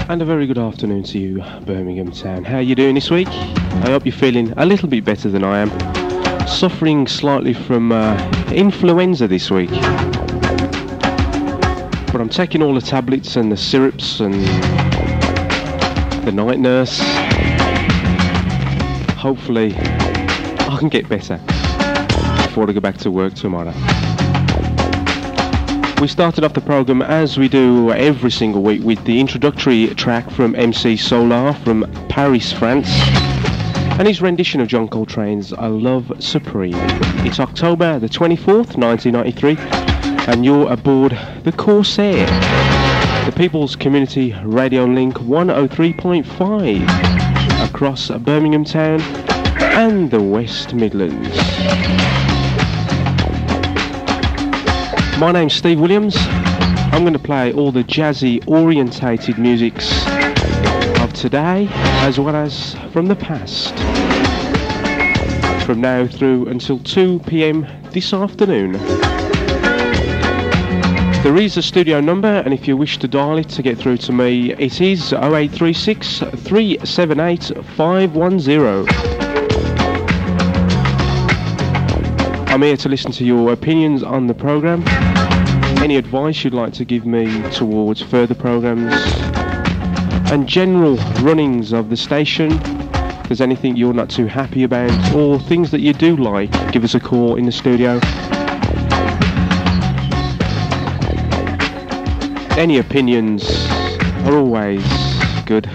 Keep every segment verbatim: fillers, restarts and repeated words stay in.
And a very good afternoon to you, Birmingham Town. How are you doing this week? I hope you're feeling a little bit better than I am. Suffering slightly from uh, influenza this week. But I'm taking all the tablets and the syrups and the night nurse. Hopefully I can get better before I go back to work tomorrow. We started off the programme as we do every single week with the introductory track from M C Solar from Paris, France, and his rendition of John Coltrane's I Love Supreme. It's October the twenty-fourth, nineteen ninety-three, and you're aboard the Corsair, the People's Community Radio Link one oh three point five across Birmingham Town and the West Midlands. My name's Steve Williams. I'm going to play all the jazzy orientated musics of today as well as from the past, from now through until two p.m. this afternoon. There is a studio number, and if you wish to dial it to get through to me, it is oh eight three six, three seven eight, five one zero. I'm here to listen to your opinions on the programme, any advice you'd like to give me towards further programmes, and general runnings of the station. If there's anything you're not too happy about, or things that you do like, give us a call in the studio. Any opinions are always good.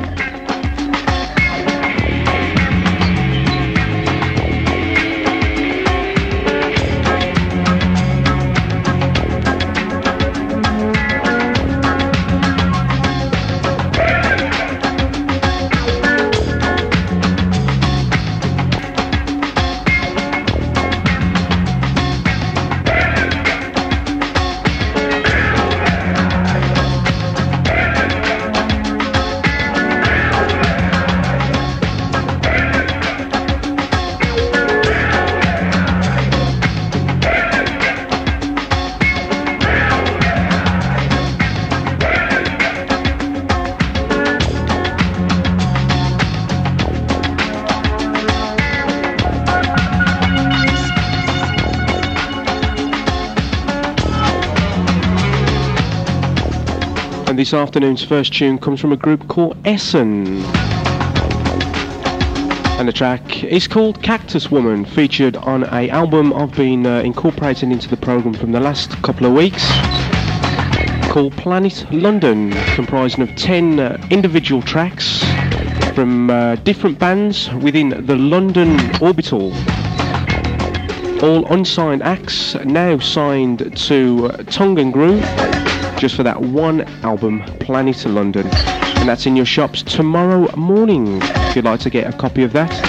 This afternoon's first tune comes from a group called Essen, and the track is called Cactus Woman, featured on an album I've been uh, incorporating into the programme from the last couple of weeks, called Planet London, comprising of ten uh, individual tracks from uh, different bands within the London Orbital. All unsigned acts, now signed to uh, Tongue and Groove, just for that one album, Planet London, and that's in your shops tomorrow morning if you'd like to get a copy of that.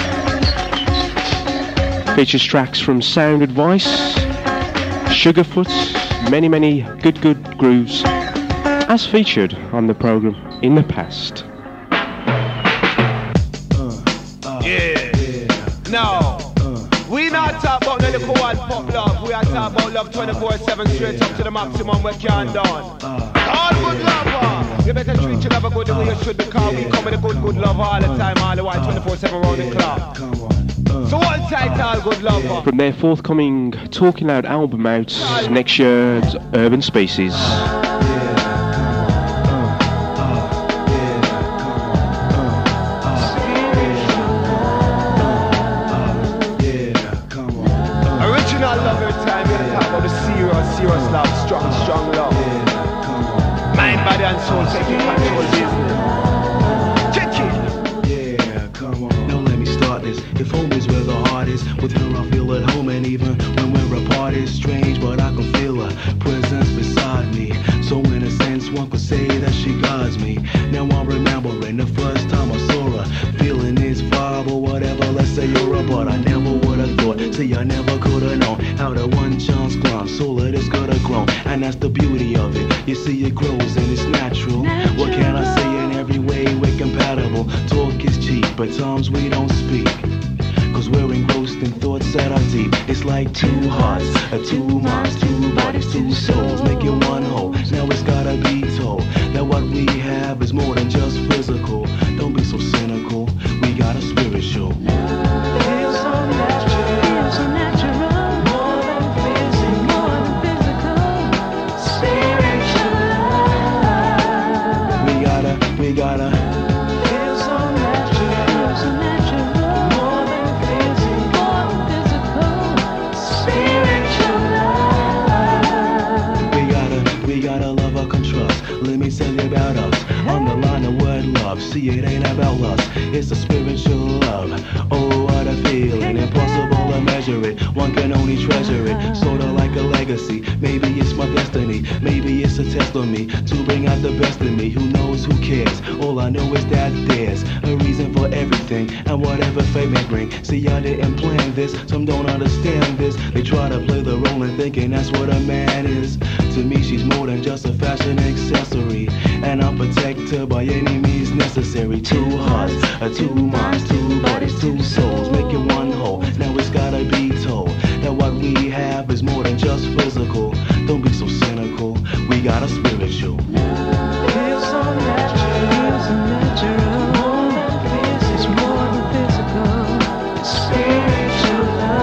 Features tracks from Sound Advice, Sugarfoot, many many good good grooves as featured on the programme in the past. Uh, uh, yeah, yeah. No. We not talk about no little one pop love. We are talking about love twenty-four seven, straight up to the maximum we can done. All good love, you better treat your lover good the way you should, because we come with a good good love all the time, all the while twenty-four seven round the clock. So one tight, all good love. From their forthcoming Talking Loud album out next year, Urban Species. Serious love, strong, strong love. Mind, body and soul taking control business. Check it. Yeah, come on. Now let me start this. If home is where the heart is, with her I feel at home, and even when we're apart it's strange, but I can feel her presence beside me. So in a sense one could say that she guides me. Now I'm remembering the first time I saw her, feeling this vibe or whatever, let's say you're a, but I never would have thought, see I never could have known how the one chance ground, soul of this could have grown, and that's the beauty of it. You see it grows and it's natural. natural. What can I say? In every way we're compatible. Talk is cheap, but times we don't speak, cause we're engrossed in thoughts that are deep. It's like two hearts, a two minds, two bodies, two souls, making one whole. Now it's gotta be told that what we have have is more than just physical. Don't be so cynical. We got a spiritual. Feels so natural, feels so natural. More than physical, more than physical. Spiritual love. We gotta, we gotta. Feels so natural, feels so natural. More than physical, more than physical. Spiritual love. We gotta, we gotta love our trust. Let me tell you about us. Underline the word love. See, it ain't about lust. It's a spiritual love. Oh, what a feeling. Impossible to measure it. One can only treasure it. Sorta like a legacy. Maybe it's my destiny. Maybe it's a test on me to bring out the best in me. Who knows? Who cares? All I know is that there's a reason for everything, and whatever fate may bring. See, I didn't plan this. Some don't understand this. They try to play the role and thinking that's what a man is. To me, she's more than just a fashion accessory, and I'm protected by any means necessary. Two hearts, uh, two minds, two bodies, two souls, make it one whole. Now it's gotta be told that what we have is more than just physical. Don't be so cynical. We got a spiritual. Feels so natural, feels so natural. More than physical, it's more than physical. It's spiritual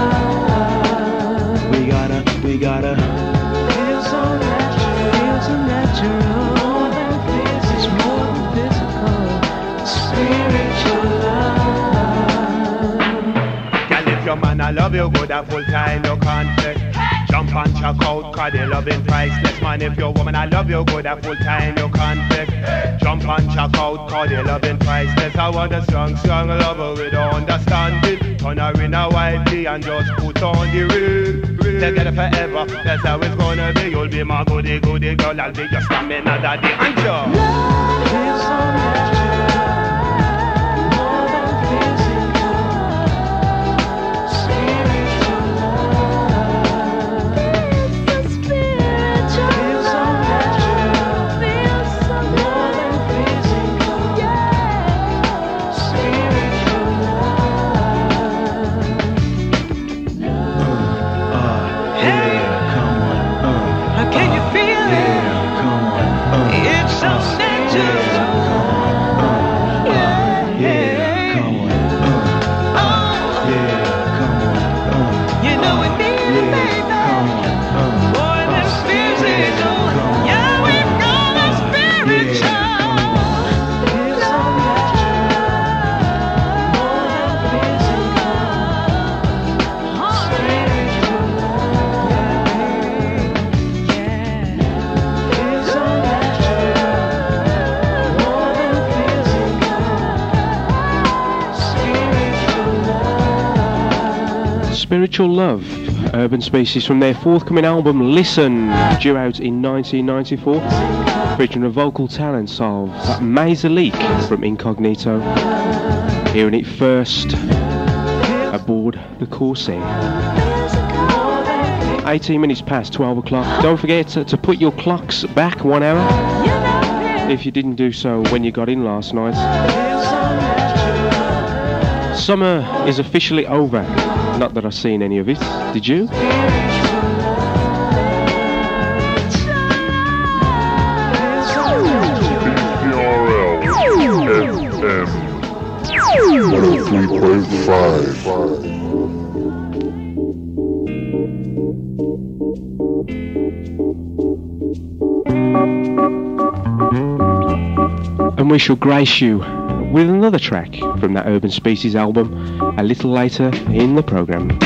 love. We gotta, we gotta. Feels so natural, feels so natural. More than physical, it's more than physical. It's spiritual love. Girl, if your man I love you good at full time, no conflict. Jump and check out, cause they loving priceless. Man, if your woman I love you good at full time, no conflict. Jump and check out, cause they loving priceless. I want a strong, strong lover with understanding. Turn her in a wifey and just put on the ring. Together forever, that's how it's gonna be. You'll be my goody, goody girl, I'll be your stamina daddy. And Love feels so natural. More than physical. Spiritual love. It's so spiritual. Feels so natural. Feels so more than physical. Yeah. Spiritual love. Love. Uh, yeah, come on. Uh, How can you feel it? yeah, come on. Uh, It's so uh, natural. yeah, come on. Uh, uh, yeah, come on. Uh, yeah, come on. Uh, You know we need it, yeah, baby. come on. Uh, More than uh, physical. yeah, come on. Yeah, we've got a spiritual. Yeah, come on. Feels so natural. More than physical. Spiritual love. Yeah, yeah. Feels so natural. More than physical. Spiritual love. Spiritual Love, Urban Species, from their forthcoming album Listen, due out in nineteen ninety-four, featuring the vocal talents of Maisalique from Incognito, hearing it first aboard the Corsair. eighteen minutes past twelve o'clock. Don't forget to, to put your clocks back one hour if you didn't do so when you got in last night. Summer is officially over. Not that I've seen any of it. Did you? one oh three point five. And we shall grace you with another track from that Urban Species album a little later in the programme.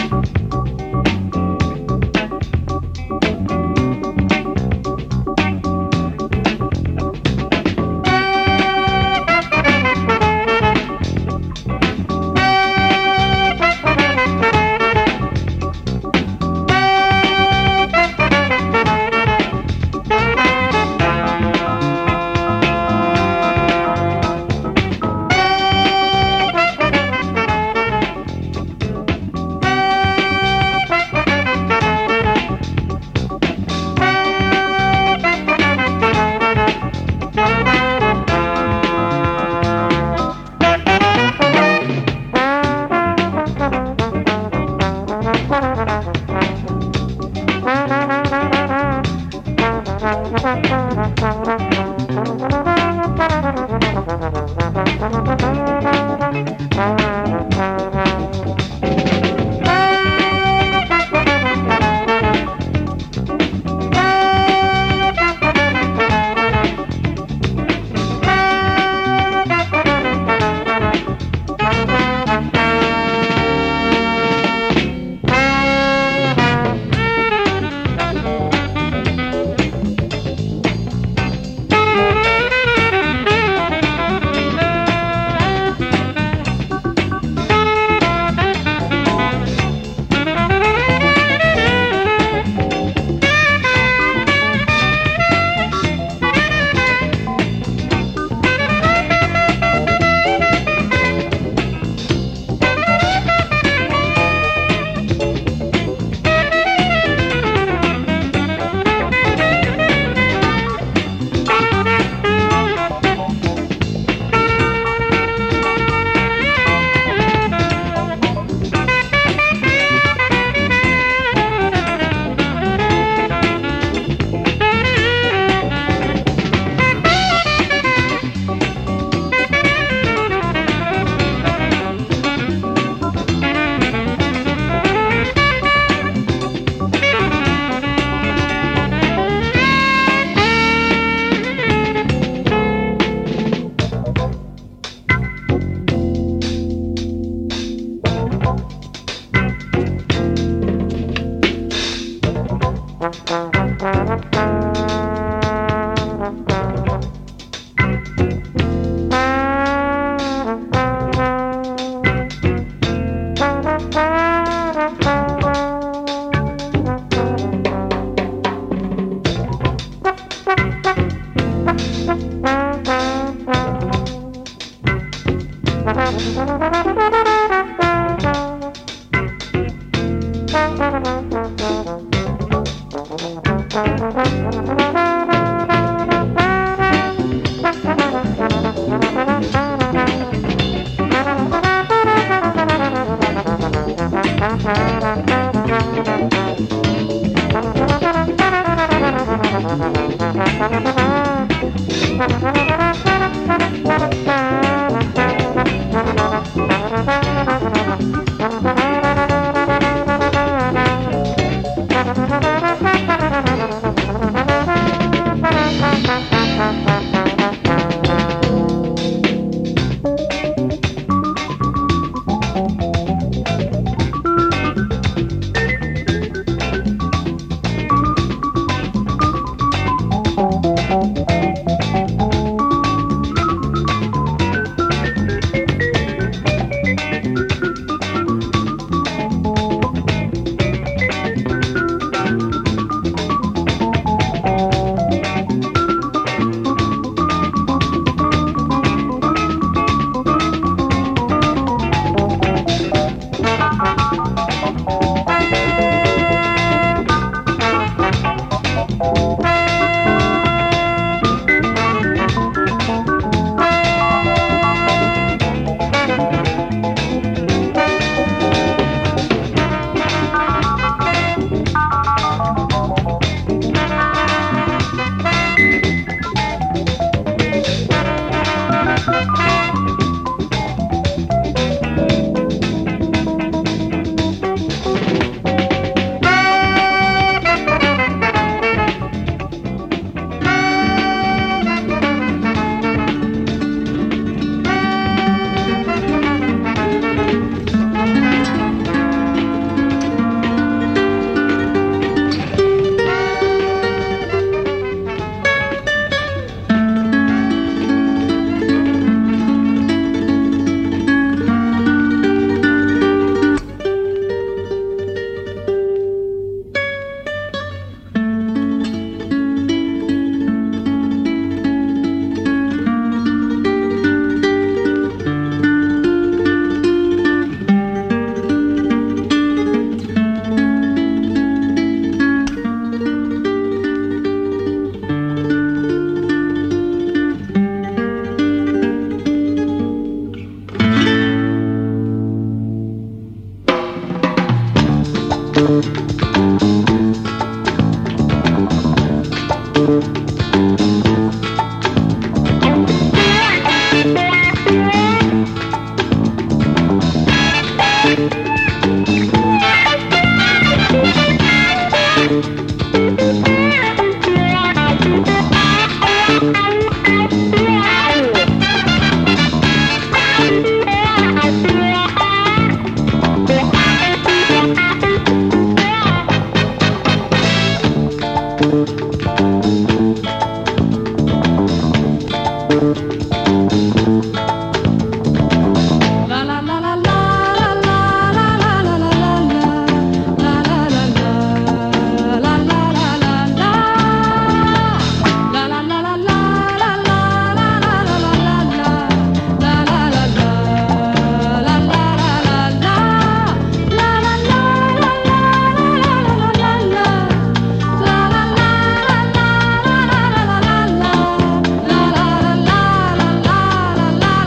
la la la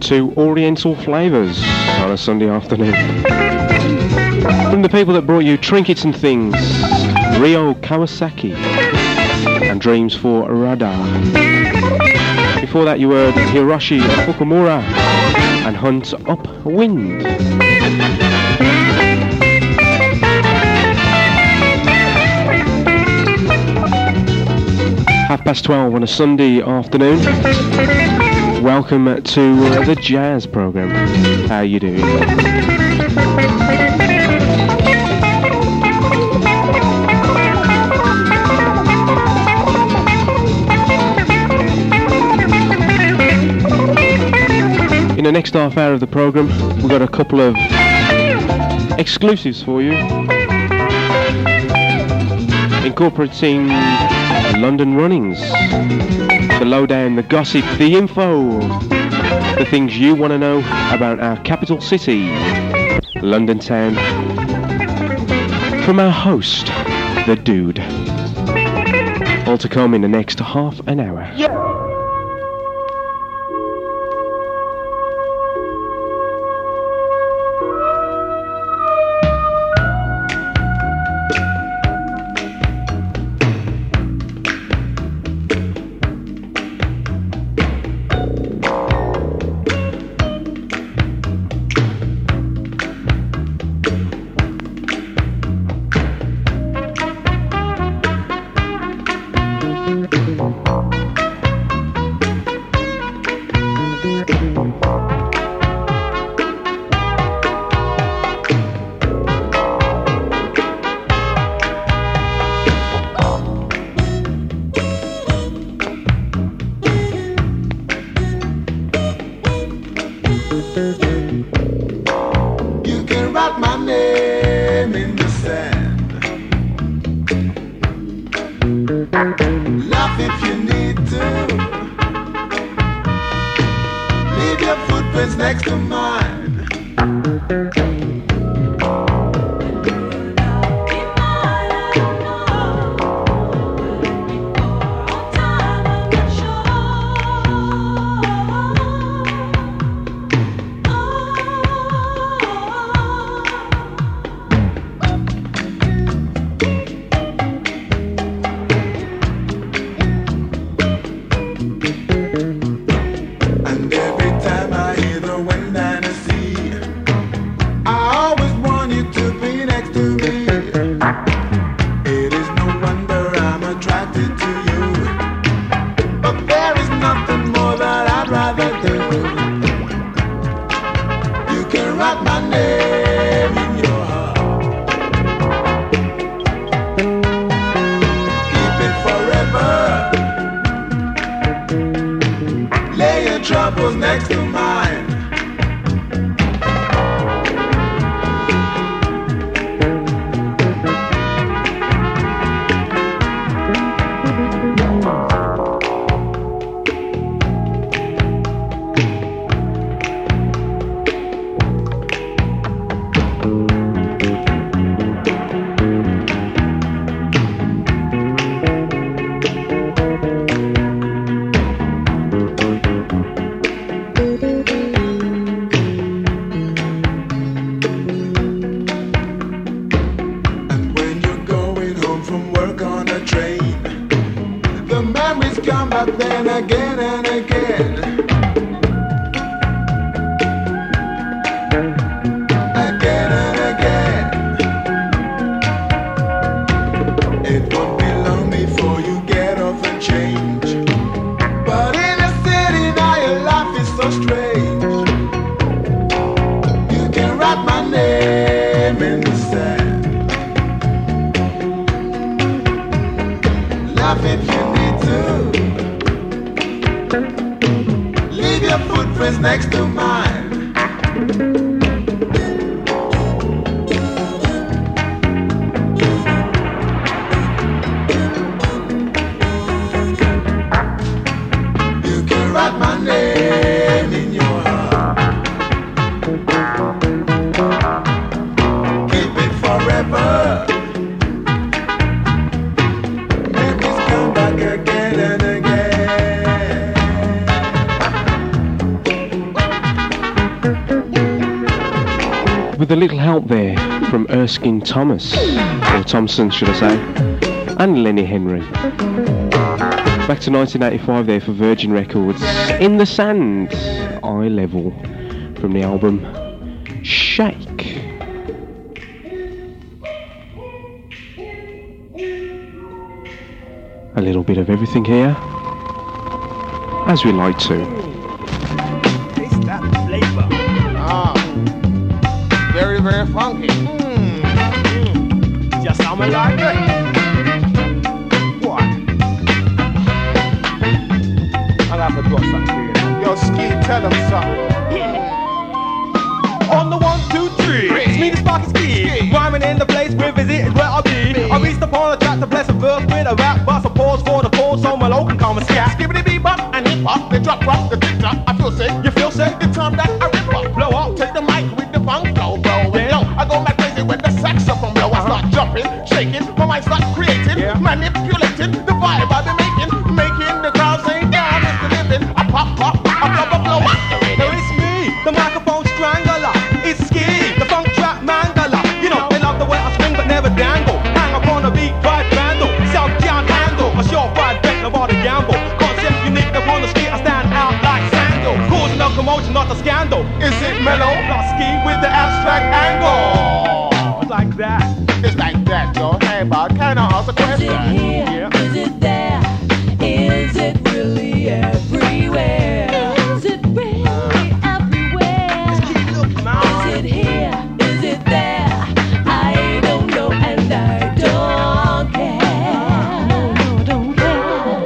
to Oriental Flavours on a Sunday afternoon. From the people that brought you Trinkets and Things, Ryo Kawasaki and Dreams for Radar. Before that you heard Hiroshi Fukumura and Hunt Upwind. Half past twelve on a Sunday afternoon. Welcome to uh, the Jazz Programme. How you doing? In the next half hour of the programme, we've got a couple of exclusives for you, incorporating London runnings, the lowdown, the gossip, the info, the things you want to know about our capital city, London town, from our host, the Dude. All to come in the next half an hour. Yeah. Again and again. with a little help there from Erskine Thomas, or Thompson should I say, and Lenny Henry. Back to nineteen eighty-five there for Virgin Records, In the Sand, Eye Level, from the album Shake. A little bit of everything here, as we like to. Taste that flavor. Ah, very, very funky. Mm. Mm. Just how I like it. What? I'll have to draw something here. Yo, Ski, tell them something. Yeah. On the one, two, three. It's me, the Sparky Ski. Rhyming in the place where visit is where I'll be. I reached upon a track to bless a verse with a rap bust. A pause for the pause so my local can come and scat. Skibbity bebop and hip hop, they drop rock, the tick tock. I feel sick, you feel sick. The time that I rip up, blow up, take the mic with the funk flow, bro. And yo, I go back crazy with the saxophone blow. I start jumping, shaking, my mind start creating, yeah. Manipulating the vibe I be making, making the crowd say down is the living. I pop, pop, I pop, I blow up. Now it's me, the microphone strangler. It's Ski, the funk trap mangler. You know they love the way I swing but never dangle. Hang upon a beat, drive vandal, self can't handle. A short ride, bet nobody gamble. Concept unique upon the street, I stand out like sandal. Causing a commotion, not a scandal. Is it mellow? Plus Ski with the abstract angle. It's like that. It's like that, yo. Hey, about can I ask a question? Is it here? Yeah. Is it there? Is it really everywhere? Is it really everywhere? Just keep looking, man. Is it here? Is it there? I don't know and I don't care. No, no, don't care.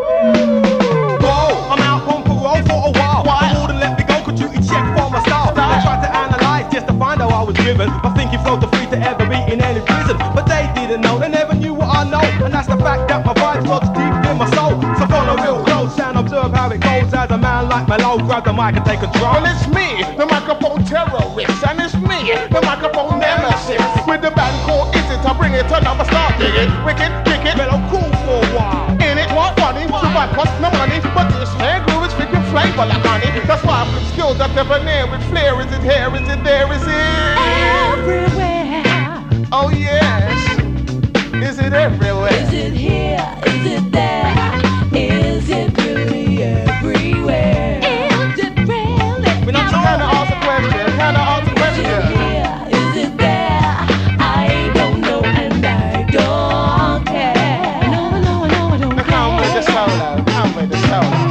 Whoa, I'm out on parole for a while. Why? You wouldn't let me go, could you check for my style? I tried to analyze just to find out I was driven. My thinking flowed the free to ever be in any prison. But they didn't know, they never knew what I know. And that's the fact that my vibes flows deep in my soul. So follow real close and observe how it goes. As a man like Melo, grab the mic and take control. Well, it's me, the microphone terrorist. And it's me, the microphone nemesis. With the band called Is It, I bring it to number start digging. Wicked, wicked, Melo cool for a while. In it, what money? Survive cost no money. But this hair groove is freaking flavor like honey. That's why I've got skills up there near with flair. Is it here? Is it there? Is it Everywhere. Oh yes. Is it everywhere? Is it here? Is it there? Is it really everywhere? Is it really? We're not trying to ask a question. Trying to ask a Is it question. here? Is it there? I don't know and I don't care. No, no, no, I don't Now come with the care. solo. Come with the solo.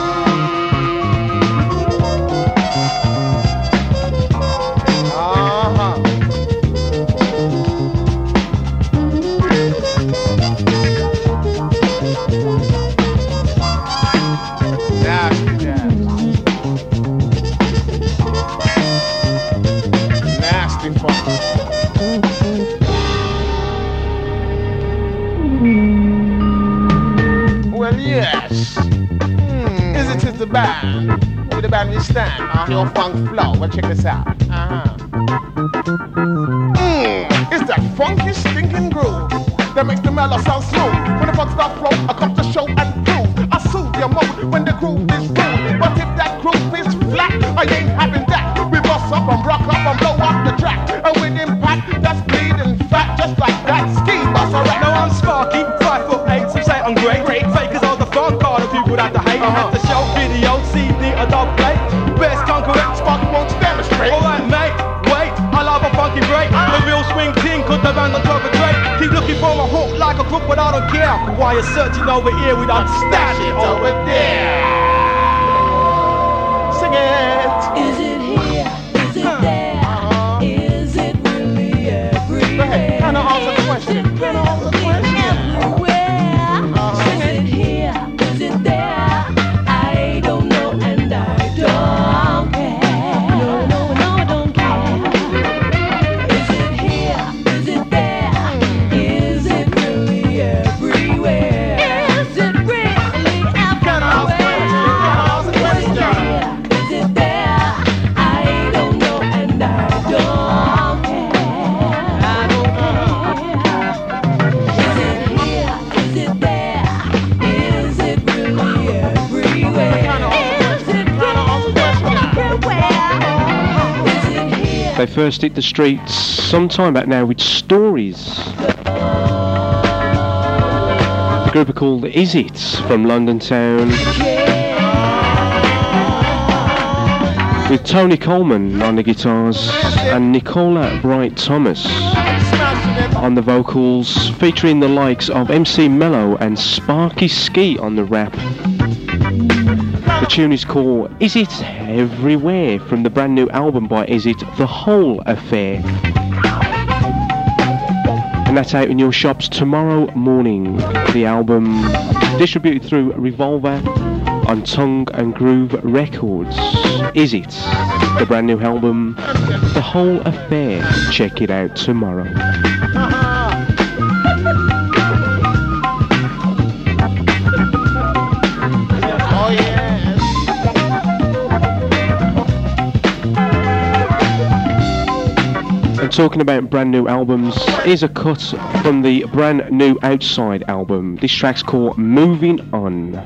Uh-huh. Nasty jazz. Nasty fun. Well, yes. Hmm. Is it is the band? With the band we stand. Uh-huh. Your funk flow. Well, check this out. Uh-huh. Mmm. It's that funky, stinking groove that makes the mellow sound smooth. When the funk start flow, I come to show and prove. I soothe your mood when the groove is cool. But if that groove is flat, I ain't having that. We bust up and rock up and blow up the track. And with impact, that's bleeding fat, just like that. Ski bus a rap. Now I'm Sparky, five foot eight, some say I'm great. great. Fakers are the funk card of people that I hate. Uh-huh. Have to show video, C D, a dub plate. Best concurrent, Sparky won't demonstrate. Alright, mate, wait, I love a funky break. The real swing king, cause the band on top of Drake. Keep looking for a hook like a crook, but I don't care. While you're searching over here, we don't stash it over there. Sing it. Is it here? Is it there? Is it really everywhere? Go ahead, kinda answer the question. Is it Kinda answer the really question. everywhere? Uh-huh. Is it here? Is it there? I don't know and I don't care. No, no, no, I don't care. Is it here? Is it there? Is it really everywhere? Is it really Kinda answer the question. Kinda answer the everywhere? question. Is it here? Is it there? They first hit the streets some time back now with Stories. The group are called Is It from London Town, with Tony Coleman on the guitars and Nicola Bright Thomas on the vocals, featuring the likes of M C Mello and Sparky Ski on the rap. The tune is called Is It Everywhere from the brand new album by Is It, The Whole Affair. And that's out in your shops tomorrow morning. The album distributed through Revolver on Tongue and Groove Records. Is It, the brand new album, The Whole Affair. Check it out tomorrow. And talking about brand new albums, here's a cut from the brand new Outside album. This track's called Moving On.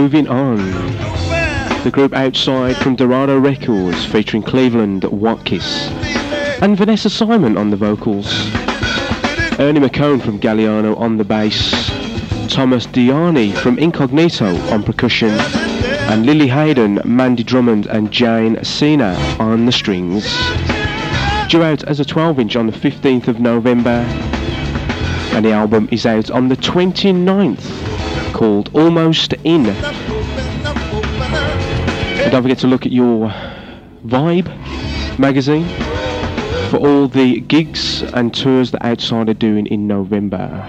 moving on. The group Outside from Dorado Records featuring Cleveland Watkis and Vanessa Simon on the vocals. Ernie McCone from Galliano on the bass. Thomas Diani from Incognito on percussion. And Lily Hayden, Mandy Drummond and Jane Cena on the strings. Due out as a twelve inch on the fifteenth of November. And the album is out on the twenty-ninth, called Almost In. And don't forget to look at your Vibe magazine for all the gigs and tours that Outside are doing in November.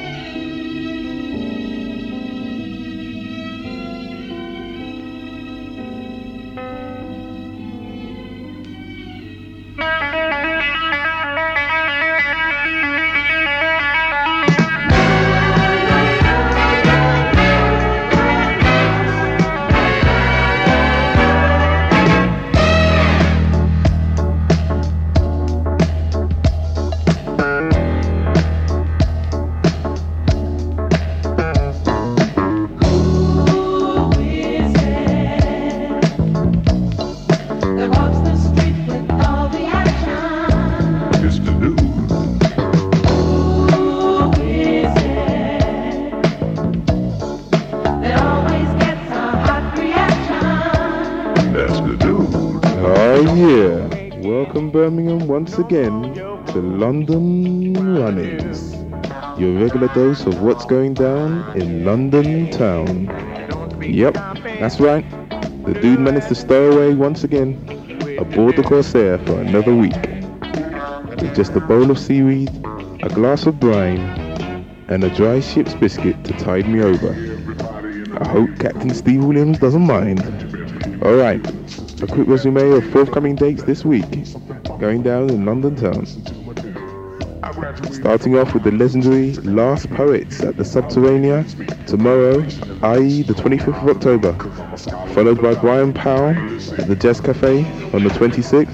Once again to London Runnings, your regular dose of what's going down in London town. Yep, that's right, the dude managed to stow away once again aboard the Corsair for another week, with just a bowl of seaweed, a glass of brine, and a dry ship's biscuit to tide me over. I hope Captain Steve Williams doesn't mind. Alright, a quick resume of forthcoming dates this week going down in London town. Starting off with the legendary Last Poets at the Subterranea tomorrow, that is the twenty-fifth of October, followed by Brian Powell at the Jazz Cafe on the twenty-sixth,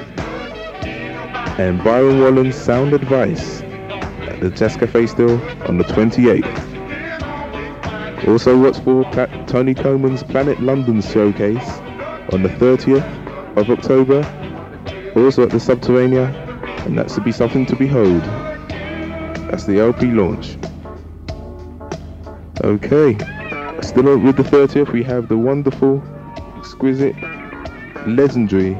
and Byron Wallen's Sound Advice at the Jazz Cafe still on the twenty-eighth. Also what's for Pla- Tony Coleman's Planet London showcase on the thirtieth of October, also at the Subterranea, and that's to be something to behold. That's the L P launch. Okay, still with the thirtieth, we have the wonderful, exquisite, legendary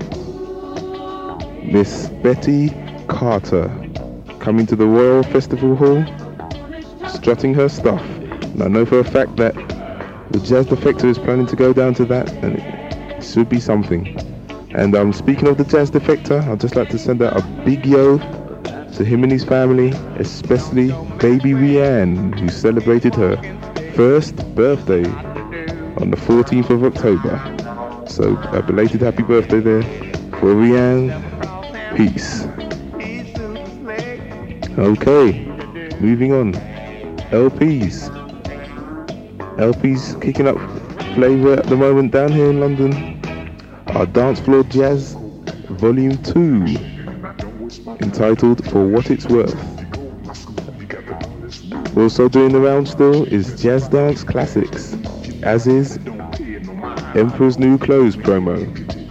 Miss Betty Carter coming to the Royal Festival Hall, strutting her stuff. And I know for a fact that the Jazz Defector is planning to go down to that, and it should be something. And um, speaking of the Jazz Defector, I'd just like to send out a big yo to him and his family, especially baby Rianne, who celebrated her first birthday on the fourteenth of October. So a belated happy birthday there for Rianne. Peace. Okay, moving on. L Ps. L Ps kicking up flavour at the moment down here in London. Our Dance Floor Jazz Volume two, entitled For What It's Worth. Also doing the round still is Jazz Dance Classics, as is Emperor's New Clothes promo.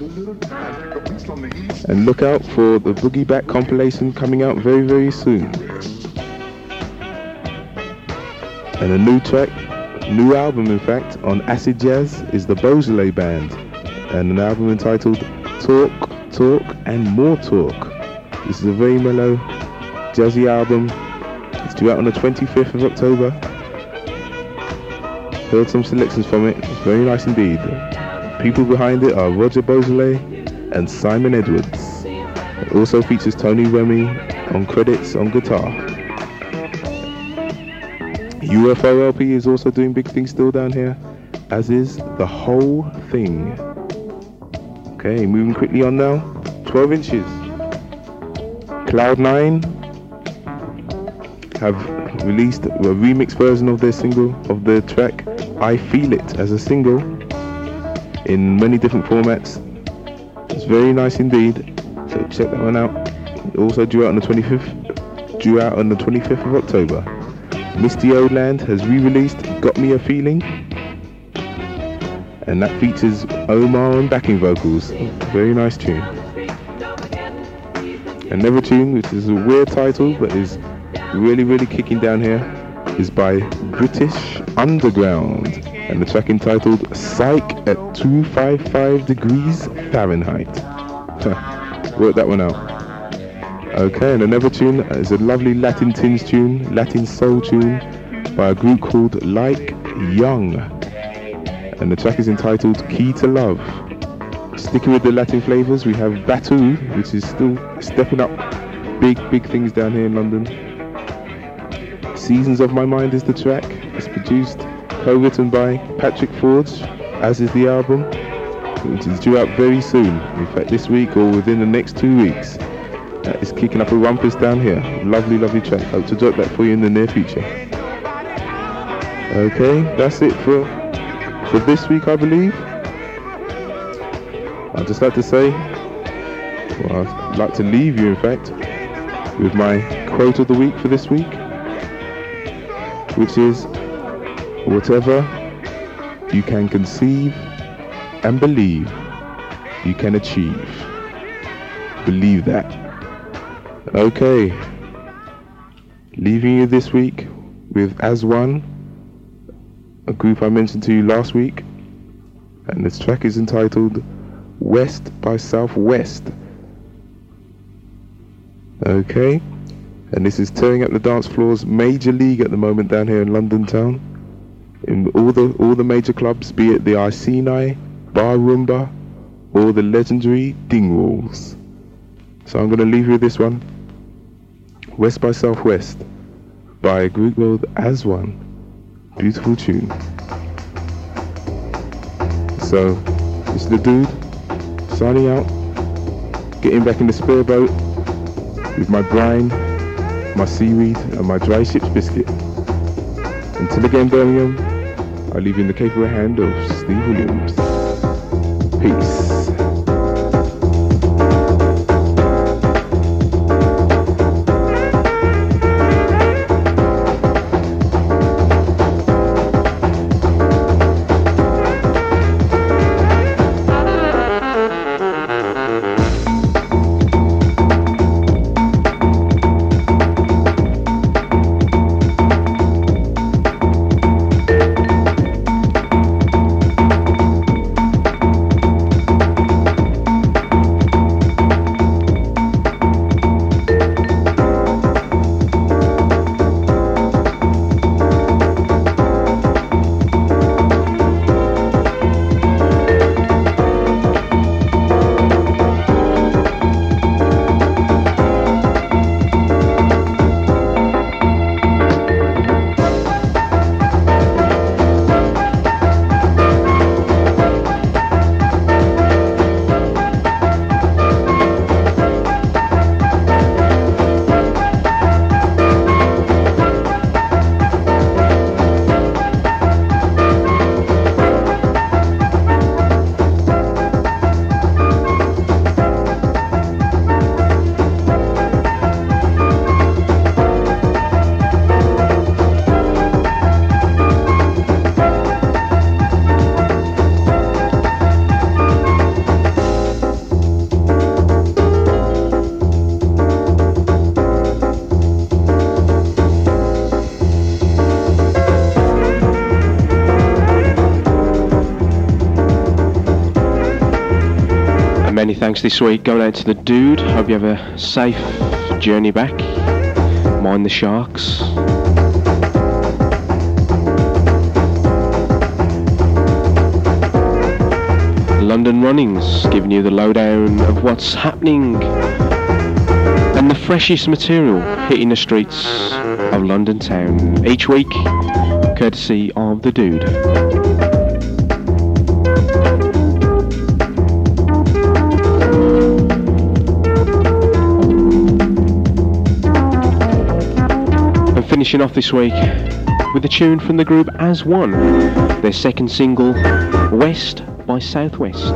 And look out for the Boogie Back compilation coming out very very soon. And a new track, new album in fact, on Acid Jazz is the Beaujolais Band, and an album entitled Talk, Talk and More Talk. This is a very mellow, jazzy album. It's due out on the twenty-fifth of October. Heard some selections from it, it's very nice indeed. People behind it are Roger Beaujolais and Simon Edwards. It also features Tony Remy on credits on guitar. U F O L P is also doing big things still down here, as is The Whole Thing. Okay, moving quickly on now. twelve inches. Cloud nine have released a remix version of their single, of their track I Feel It, as a single in many different formats. It's very nice indeed, so check that one out. Also due out on the twenty-fifth, due out on the twenty-fifth of October. Misty Oldland has re-released Got Me a Feeling, and that features Omar on backing vocals. Very nice tune. Another tune, which is a weird title but is really really kicking down here, is by British Underground, and the track entitled Psych at two fifty-five degrees Fahrenheit. Work that one out. Okay, and another tune is a lovely Latin tinge tune, Latin soul tune by a group called Like Young, and the track is entitled Key to Love. Sticking with the Latin flavors, we have Batu, which is still stepping up big, big things down here in London. Seasons of My Mind is the track. It's produced, co-written by Patrick Forge, as is the album, which is due out very soon. In fact, this week or within the next two weeks. That is kicking up a rumpus down here. Lovely, lovely track. Hope to drop that for you in the near future. Okay, that's it for for this week, I believe. I'd just like to say, well, I'd like to leave you, in fact, with my quote of the week for this week, which is, whatever you can conceive and believe, you can achieve. Believe that. Okay, leaving you this week with As One, a group I mentioned to you last week, and this track is entitled West by Southwest. Okay, and this is tearing up the dance floors major league at the moment down here in London town, in all the all the major clubs, be it the Iceni, Bar Roomba, or the legendary Dingwalls. So I'm going to leave you with this one, West by Southwest, by a group called As One. Beautiful tune. So, it's the dude, signing out, getting back in the spare boat with my brine, my seaweed, and my dry ship's biscuit. Until again, Birmingham, I leave you in the capable hand of Steve Williams. Peace. Many thanks this week going out to the dude. Hope you have a safe journey back. Mind the sharks. London Runnings, giving you the lowdown of what's happening and the freshest material hitting the streets of London town each week, courtesy of the dude. Finishing off this week with a tune from the group As One, their second single, West by Southwest.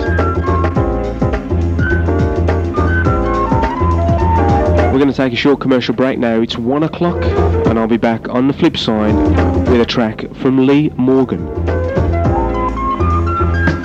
We're going to take a short commercial break now. It's one o'clock and I'll be back on the flip side with a track from Lee Morgan.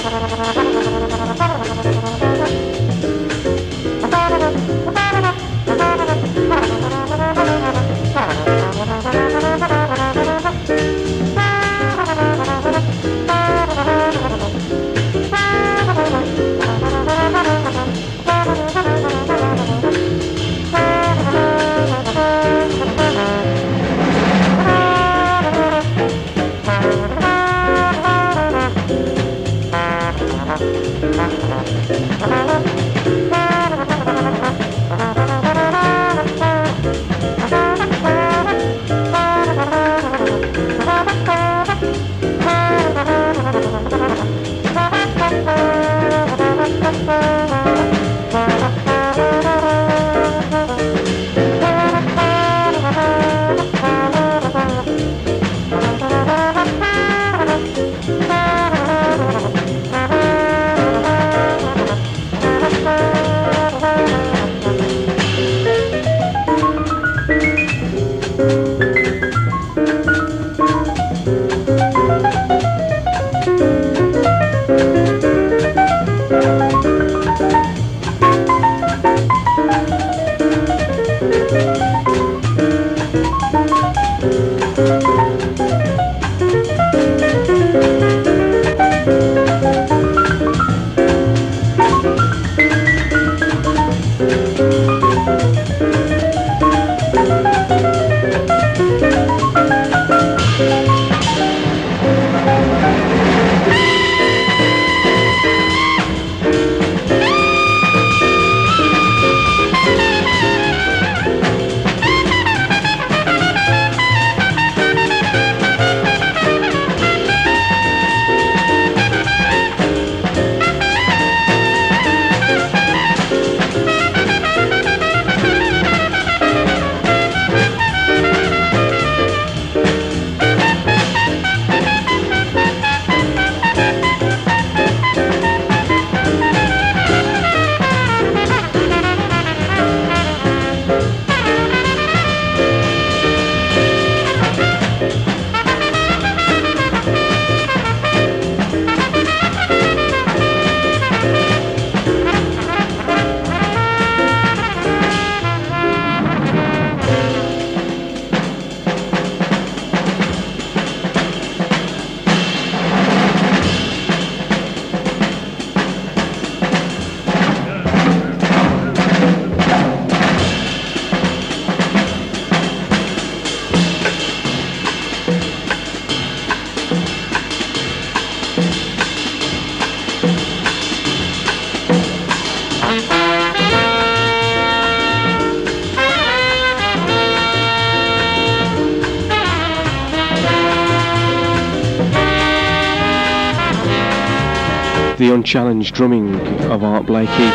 The unchallenged drumming of Art Blakey.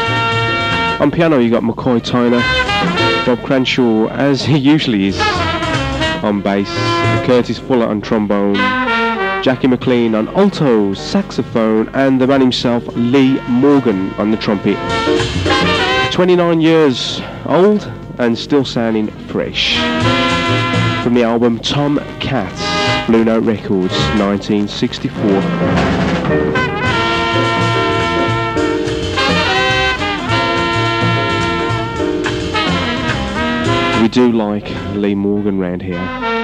On piano you got McCoy Tyner, Bob Cranshaw, as he usually is, on bass, Curtis Fuller on trombone, Jackie McLean on alto, saxophone, and the man himself, Lee Morgan, on the trumpet. twenty-nine years old and still sounding fresh. From the album Tom Cat, Blue Note Records, nineteen sixty-four. We do like Lee Morgan round here.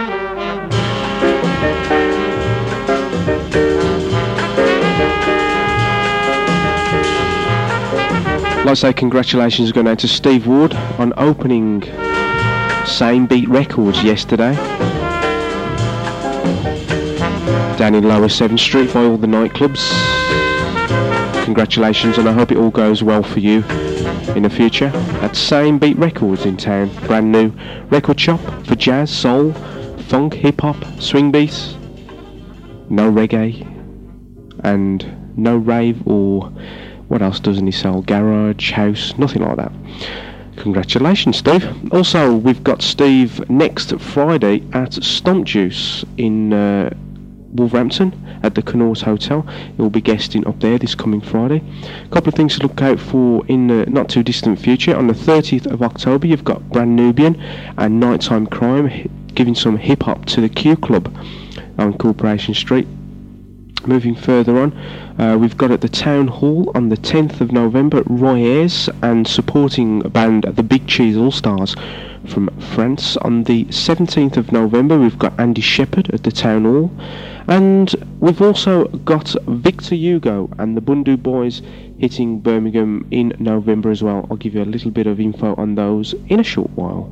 I'd like to say congratulations going out to Steve Ward on opening Same Beat Records yesterday down in Lower seventh Street by all the nightclubs. Congratulations, and I hope it all goes well for you in the future at Same Beat Records in town. Brand new record shop for jazz, soul, funk, hip hop, swing beats, no reggae and no rave, or what else doesn't he sell? Garage, house, nothing like that. Congratulations, Steve. Also, we've got Steve next Friday at Stomp Juice in uh, Wolverhampton at the Connaught Hotel. He'll be guesting up there this coming Friday. A couple of things to look out for in the not too distant future. On the thirtieth of October you've got Brand Nubian and Nighttime Crime giving some hip hop to the Q Club on Corporation Street. Moving further on, uh, we've got at the Town Hall on the tenth of November, Roy Ayres and supporting band The Big Cheese All Stars from France. On the seventeenth of November, we've got Andy Shepherd at the Town Hall, and we've also got Victor Hugo and the Bundu Boys hitting Birmingham in November as well. I'll give you a little bit of info on those in a short while.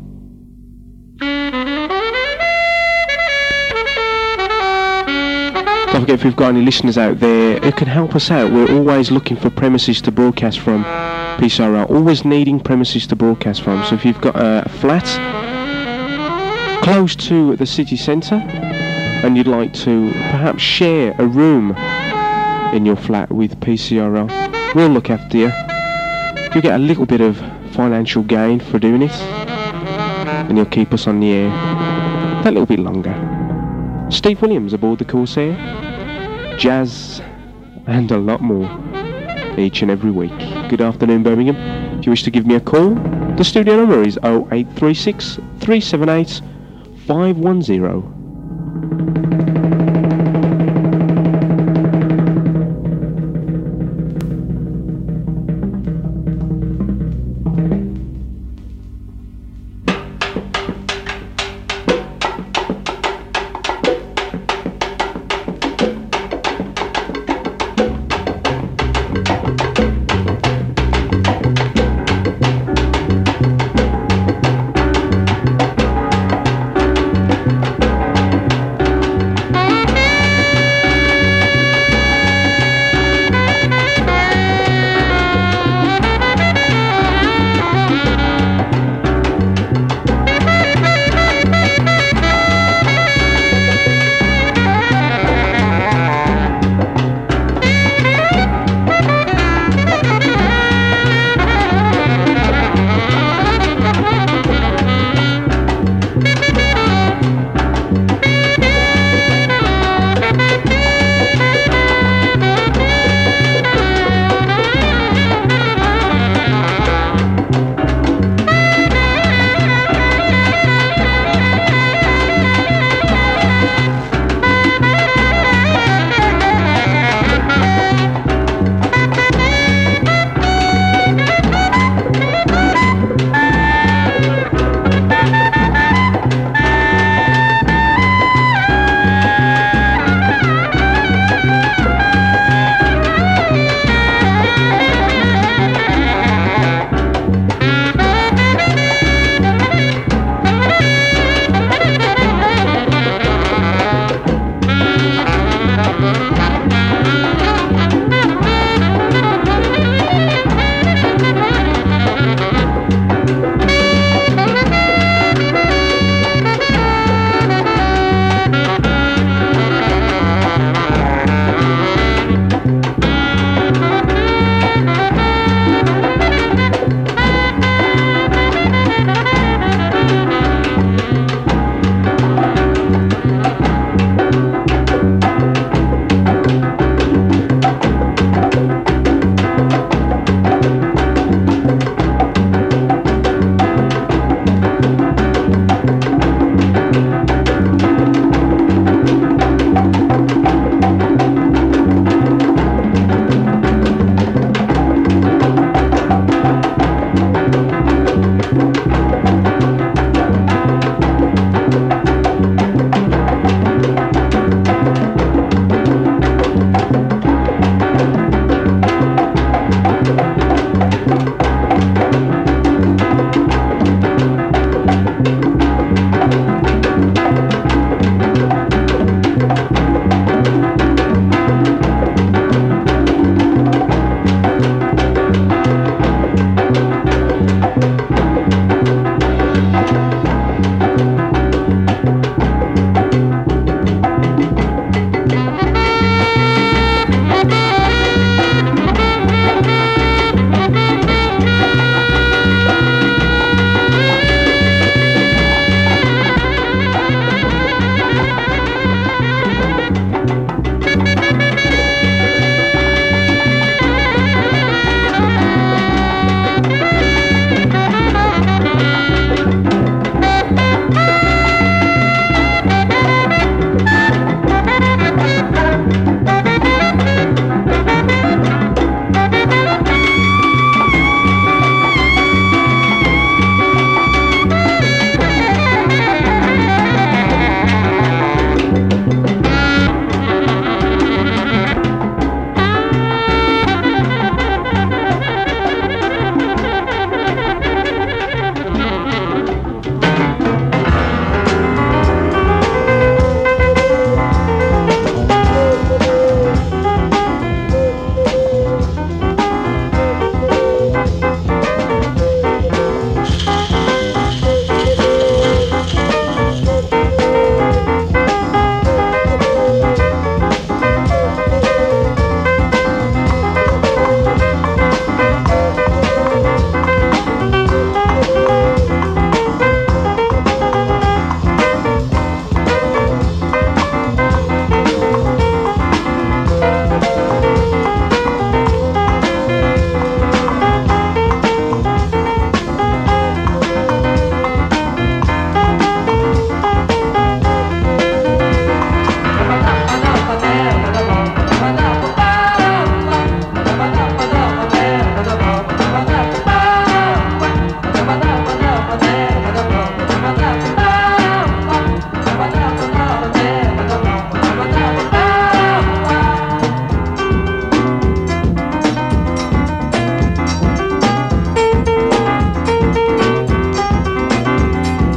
Don't forget, if we've got any listeners out there who can help us out, we're always looking for premises to broadcast from. P C R L, always needing premises to broadcast from. So if you've got a flat close to the city centre and you'd like to perhaps share a room in your flat with P C R L, we'll look after you. You'll get a little bit of financial gain for doing it, and you'll keep us on the air that little bit longer. Steve Williams aboard the Corsair, jazz and a lot more each and every week. Good afternoon, Birmingham. If you wish to give me a call, the studio number is oh eight three six, three seven eight, five one zero.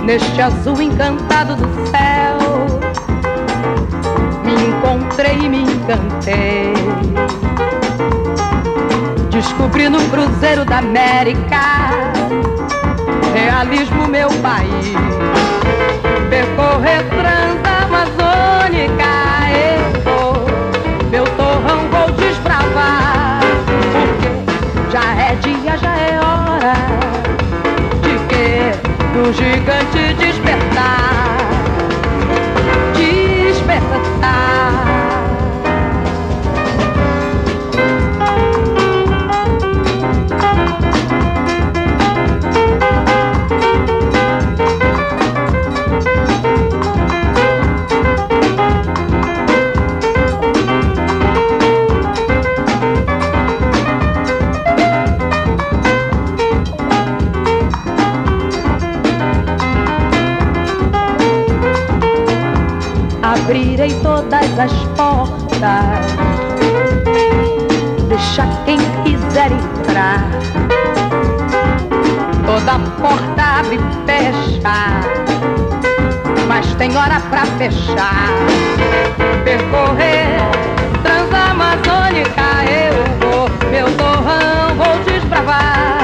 neste azul encantado do céu, me encontrei e me encantei. Descobri no cruzeiro da América realismo meu país. Percorrer transamazônica, eu vou, meu torrão vou desbravar, porque já é dia, já é hora de que do gigante despertar, despertar. Abrirei todas as portas, deixa quem quiser entrar. Toda porta abre e fecha, mas tem hora pra fechar. Percorrer transamazônica eu vou, meu torrão vou desbravar.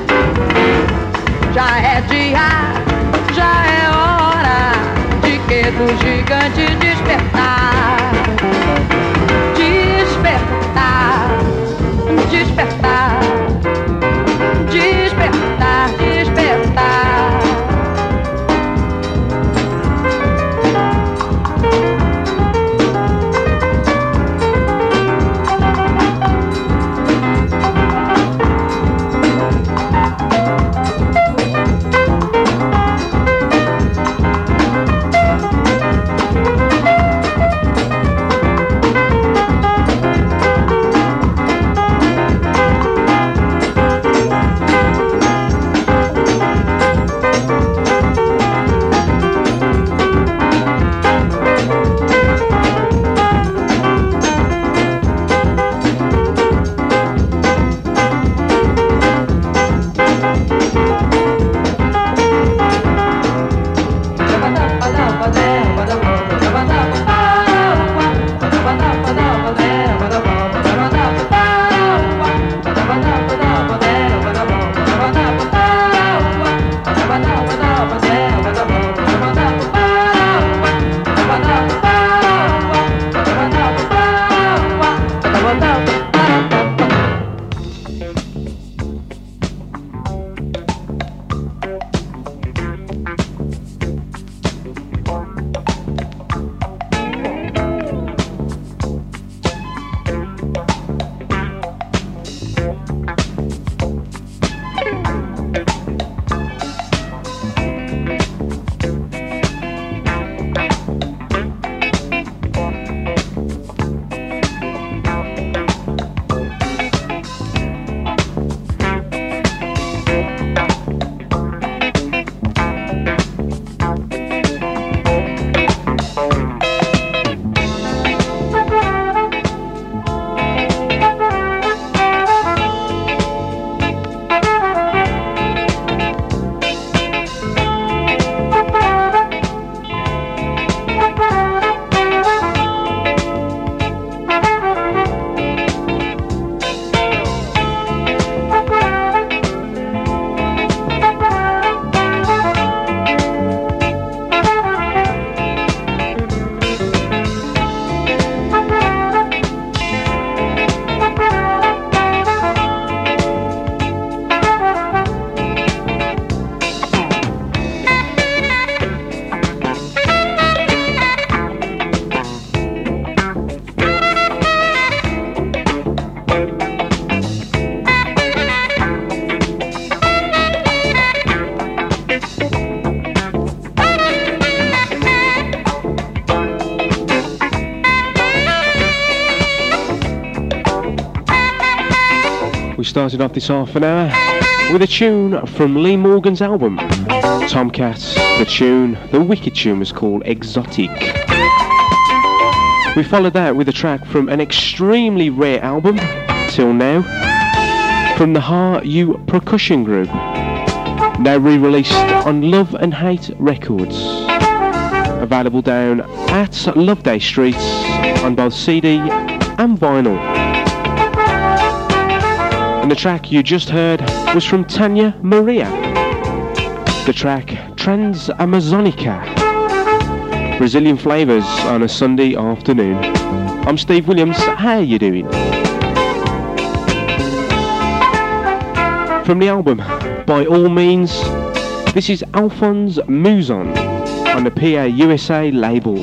Já é dia, já é hora de que do gigante despertar, despertar, despertar, despertar, despertar. We started off this half an hour with a tune from Lee Morgan's album, Tomcats. The tune, the wicked tune, was called Exotic. We followed that with a track from an extremely rare album, till now, from the Heart You Percussion Group. now re-released on Love and Hate Records. Available down at Loveday Street on both C D and vinyl. And the track you just heard was from Tanya Maria. The track Transamazonica. Brazilian flavours on a Sunday afternoon. I'm Steve Williams, how you doing? From the album By All Means, this is Alphonse Mouzon on the P A U S A label.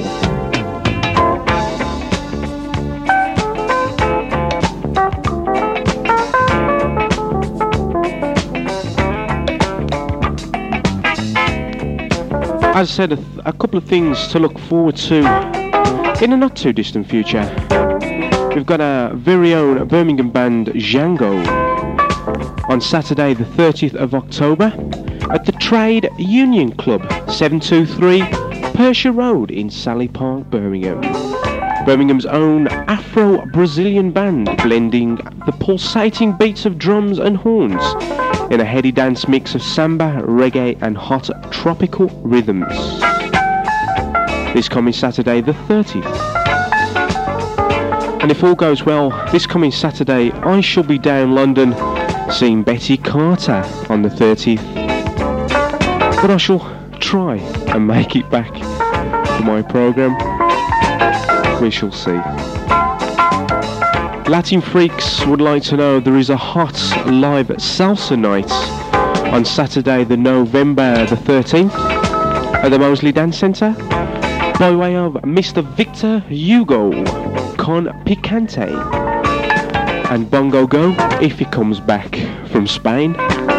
As I said, a, th- a couple of things to look forward to in a not too distant future. We've got our very own Birmingham band Django on Saturday the thirtieth of October at the Trade Union Club, seven two three Persia Road in Sally Park, Birmingham. Birmingham's own Afro-Brazilian band, blending the pulsating beats of drums and horns in a heady dance mix of samba, reggae and hot tropical rhythms. This coming Saturday the thirtieth. And if all goes well, this coming Saturday I shall be down London seeing Betty Carter on the thirtieth. But I shall try and make it back for my programme. We shall see. Latin Freaks would like to know there is a hot live salsa night on Saturday the November the thirteenth at the Moseley Dance Centre by way of Mister Victor Hugo Con Picante and Bongo Go if he comes back from Spain.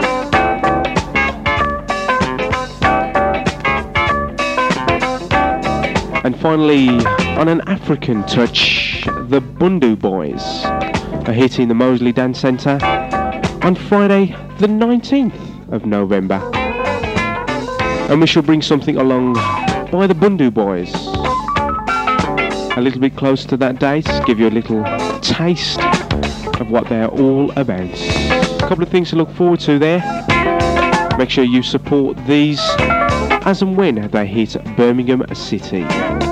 And finally, on an African touch, the Bundu Boys are hitting the Moseley Dance Centre on Friday the nineteenth of November. And we shall bring something along by the Bundu Boys a little bit close to that date, give you a little taste of what they're all about. A couple of things to look forward to there. Make sure you support these as and when they hit Birmingham City.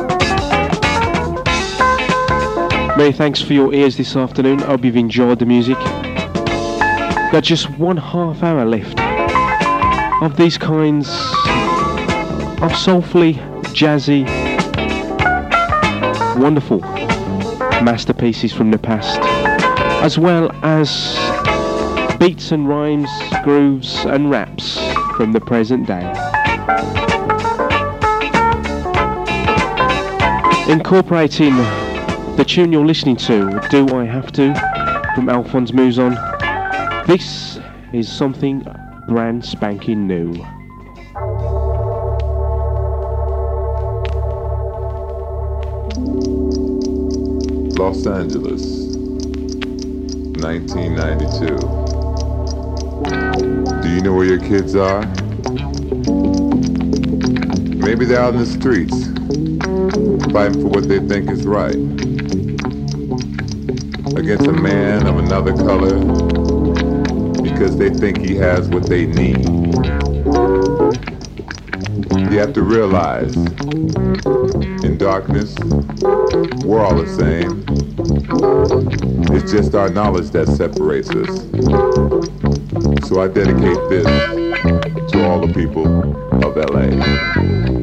Many thanks for your ears this afternoon. I hope you've enjoyed the music. Got just one half hour left of these kinds of soulfully jazzy, wonderful masterpieces from the past, as well as beats and rhymes, grooves and raps from the present day. Incorporating the tune you're listening to, Do I Have To, from Alphonse Mouzon. This is something brand spanking new. Los Angeles, nineteen ninety-two. Do you know where your kids are? Maybe they're out in the streets, fighting for what they think is right, against a man of another color, because they think he has what they need. You have to realize, in darkness, we're all the same. It's just our knowledge that separates us. So I dedicate this to all the people of L A.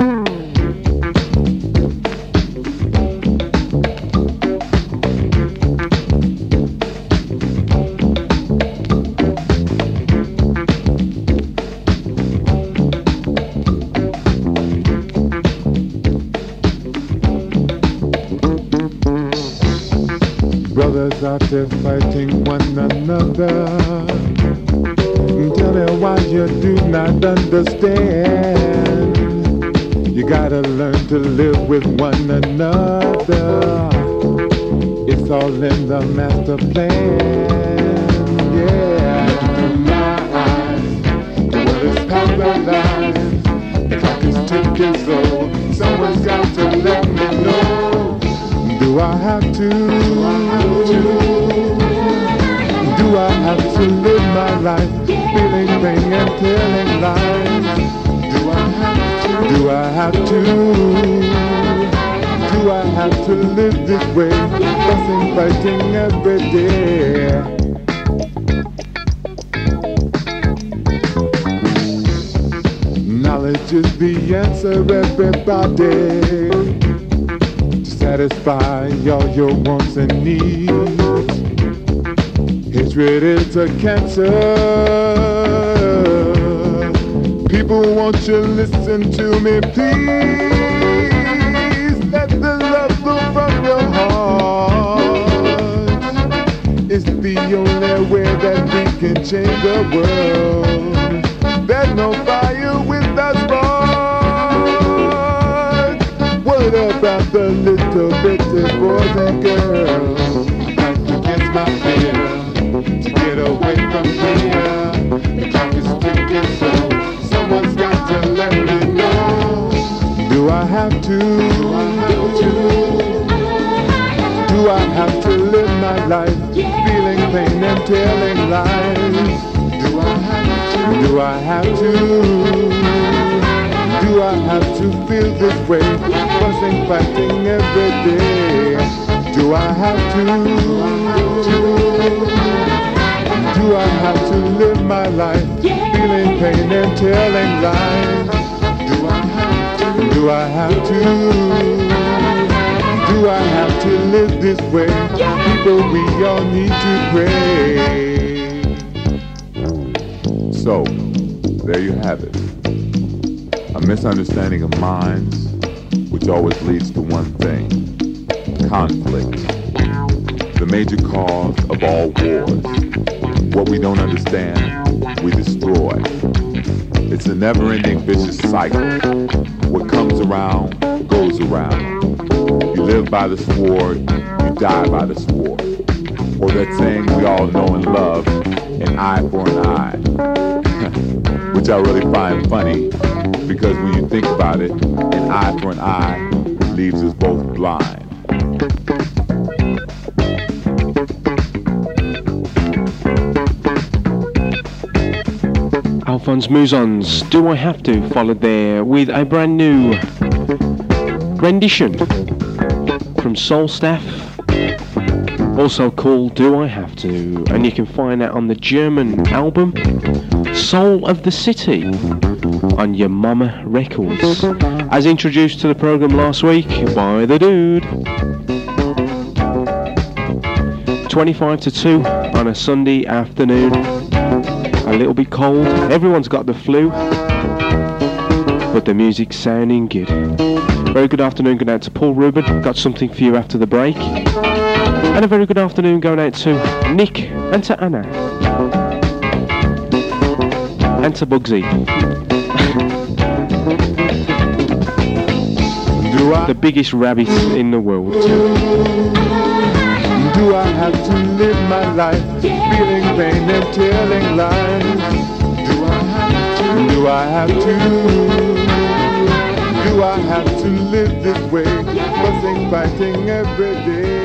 Brothers out there fighting one another. Tell me why you do not understand. You gotta learn to live with one another. It's all in the master plan. Yeah. Open my eyes, the world is paralyzed. The clock is ticking slow. Someone's got to let me know. Do I have to? Do I have to? Do I have to live my life feeling pain and telling have to? Do I have to live this way? Fussing, fighting every day. Knowledge is the answer, everybody, to satisfy all your wants and needs. Hatred is a cancer. People, won't you listen to me, please? Let the love flow from your heart. It's the only way that we can change the world. There's no fire without spark. What about the little bitty boys and girls? Fight against my fear to get away from here. The clock is ticking, so someone's got to let me know. Do I have to? Do I have to? Do I have to live my life feeling pain and telling lies? Do I have to? Do I have to? Do I have to feel this way? Fussing, fighting every day. Do I have to? Do I have to live my life feeling pain and telling lies? Do I have to? Do I have to? Do I have to live this way? People, we all need to pray. So, there you have it. A misunderstanding of minds, which always leads to one thing: conflict. The major cause of all wars. What we don't understand, we destroy. It's a never-ending vicious cycle. What comes around, goes around. You live by the sword, you die by the sword. Or that saying we all know and love, an eye for an eye. Which I really find funny, because when you think about it, an eye for an eye leaves us both blind. Alphonse Mouzon's Do I Have To, followed there with a brand new rendition from Soul Staff, also called Do I Have To, and you can find that on the German album Soul of the City on Your Mama Records, as introduced to the programme last week by the dude. twenty-five to two on a Sunday afternoon. A little bit cold, everyone's got the flu, but the music's sounding good. Very good afternoon going out to Paul Rubin, got something for you after the break. And a very good afternoon going out to Nick and to Anna. And to Bugsy. The biggest rabbit in the world. Do I have to live my life feeling pain and telling lies? Do I have to? Do I have to? Do I have to live this way? Fussing, fighting every day.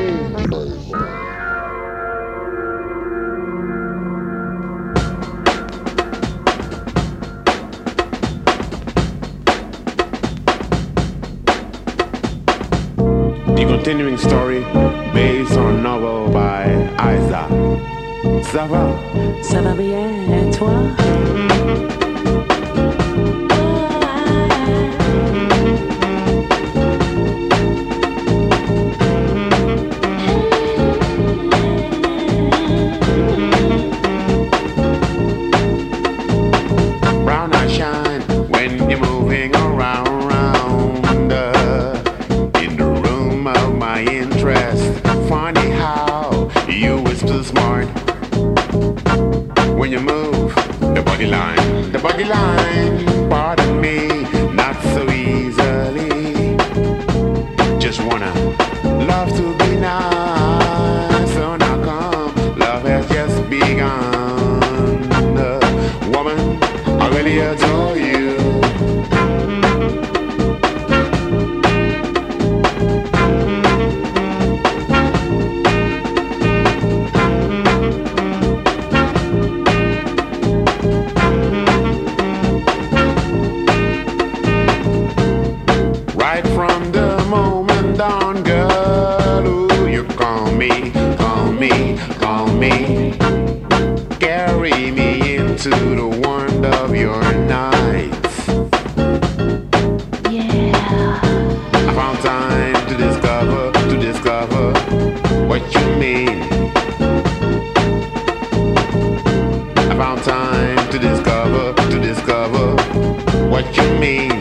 The continuing story based on a novel by Isa. Ça va? Ça va bien, et toi? Brown eyes shine when you're moving around, round, uh, in the room of my interest. Funny how you was too smart when you move the body line, the body line. Pardon me, not so easily. Just wanna love to be nice. So now come, love has just begun. Uh, woman, I really adore you. call me, carry me into the warmth of your nights. Yeah. I found time to discover, to discover what you mean. I found time to discover, to discover what you mean.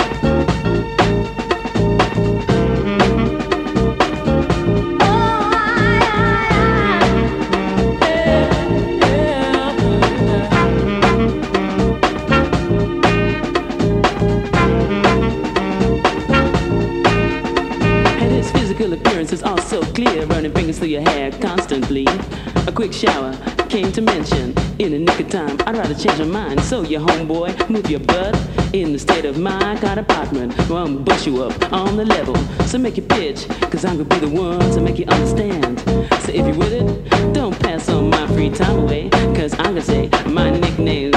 Appearances are so clear, running fingers through your hair constantly. A quick shower came to mention. In the nick of time, I'd rather change my mind. So you homeboy, move your butt in the state of mind. Got an apartment where I'm gonna bust you up on the level. So make your pitch, cause I'm gonna be the one to make you understand. So if you're with it, don't pass on my free time away, cause I'm gonna say my nicknames.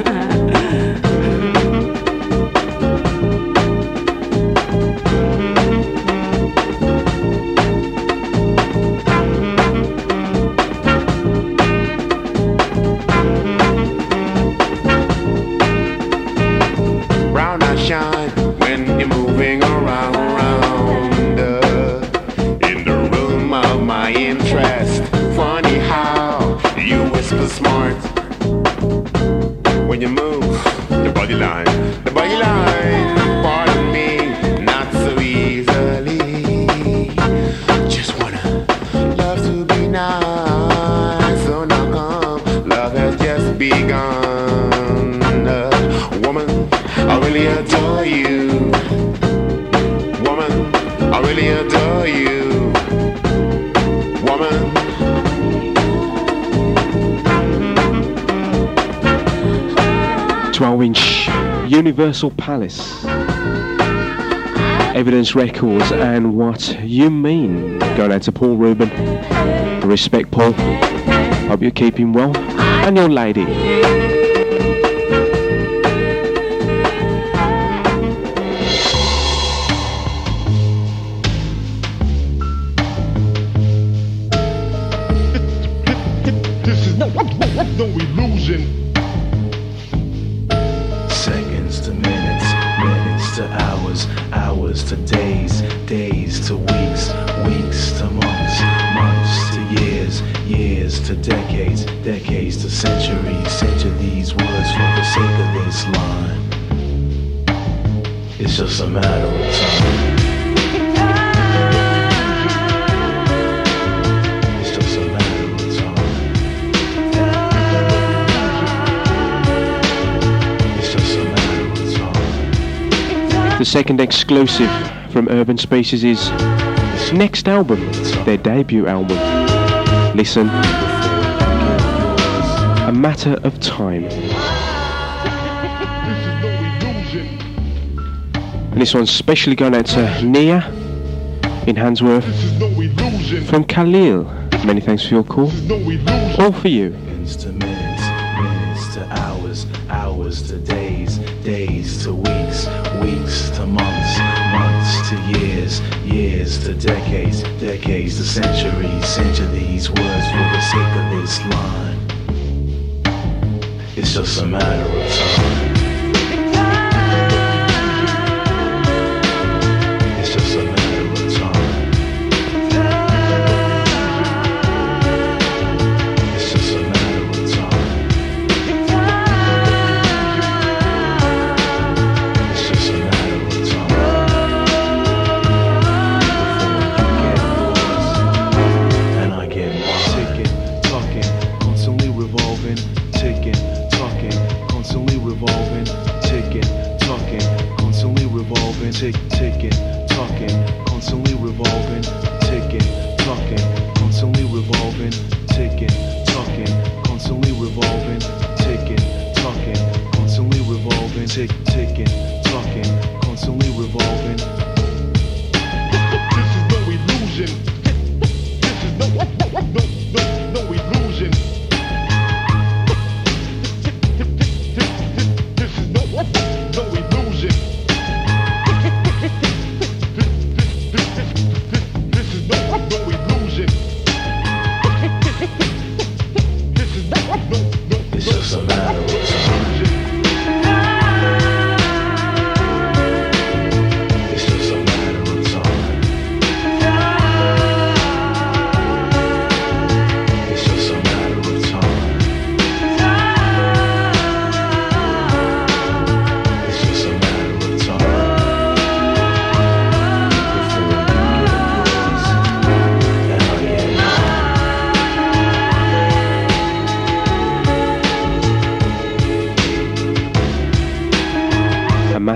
When you're moving around, around uh, in the room of my interest. Funny how you whisper smart when you move the body line, the body line. Pardon me, not so easily. Just wanna love to be nice. So now come, love has just begun. Uh, woman, I really adore you. Woman, I really adore you. Woman. twelve inch Universal Palace, Evidence Records, and What You Mean. Going out to Paul Rubin. Respect, Paul. Hope you're keeping well. And your lady. No illusion. Seconds to minutes, minutes to hours, hours to days, days to weeks, weeks to months, months to years, years to decades, decades to centuries. Censure these words for the sake of this line. It's just a matter of time. The second exclusive from Urban Species is next album, their debut album. Listen, A Matter of Time. And this one's specially going out to Nia in Handsworth from Khalil. Many thanks for your call. All for you. To minutes, minutes to hours, hours to days, days to weeks, weeks to months, months to years, years to decades, decades to centuries. Censure these words for the sake of this line. It's just a matter of time. It's just a matter of time. It's just a matter of time. It's just a matter of time. Before you get yours and I get mine. Ticking, talking, constantly revolving. Ticking, talking, constantly revolving. Ticking, talking, constantly revolving. Tick, ticking, talking, constantly revolving. Ticking, talking, constantly revolving. Ticking, talking, constantly revolving. Ticking, talking, constantly revolving. Tick, ticking, talking, constantly revolving. This is no illusion. This is no, no, no, no, no illusion. This is no, no illusion. This is no, no illusion.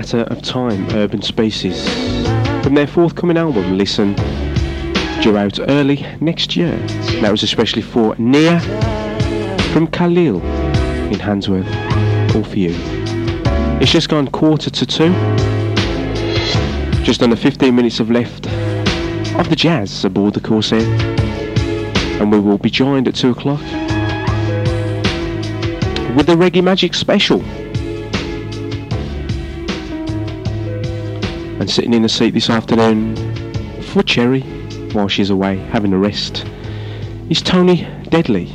Matter of Time, Urban Species. From their forthcoming album, Listen, due out early next year. That was especially for Nia from Khalil in Handsworth. All for you. It's just gone quarter to two. Just under fifteen minutes of left of the jazz aboard the Corsair. And we will be joined at two o'clock with the Reggae Magic Special. And sitting in the seat this afternoon for Cherry, while she's away having a rest, is Tony Deadly.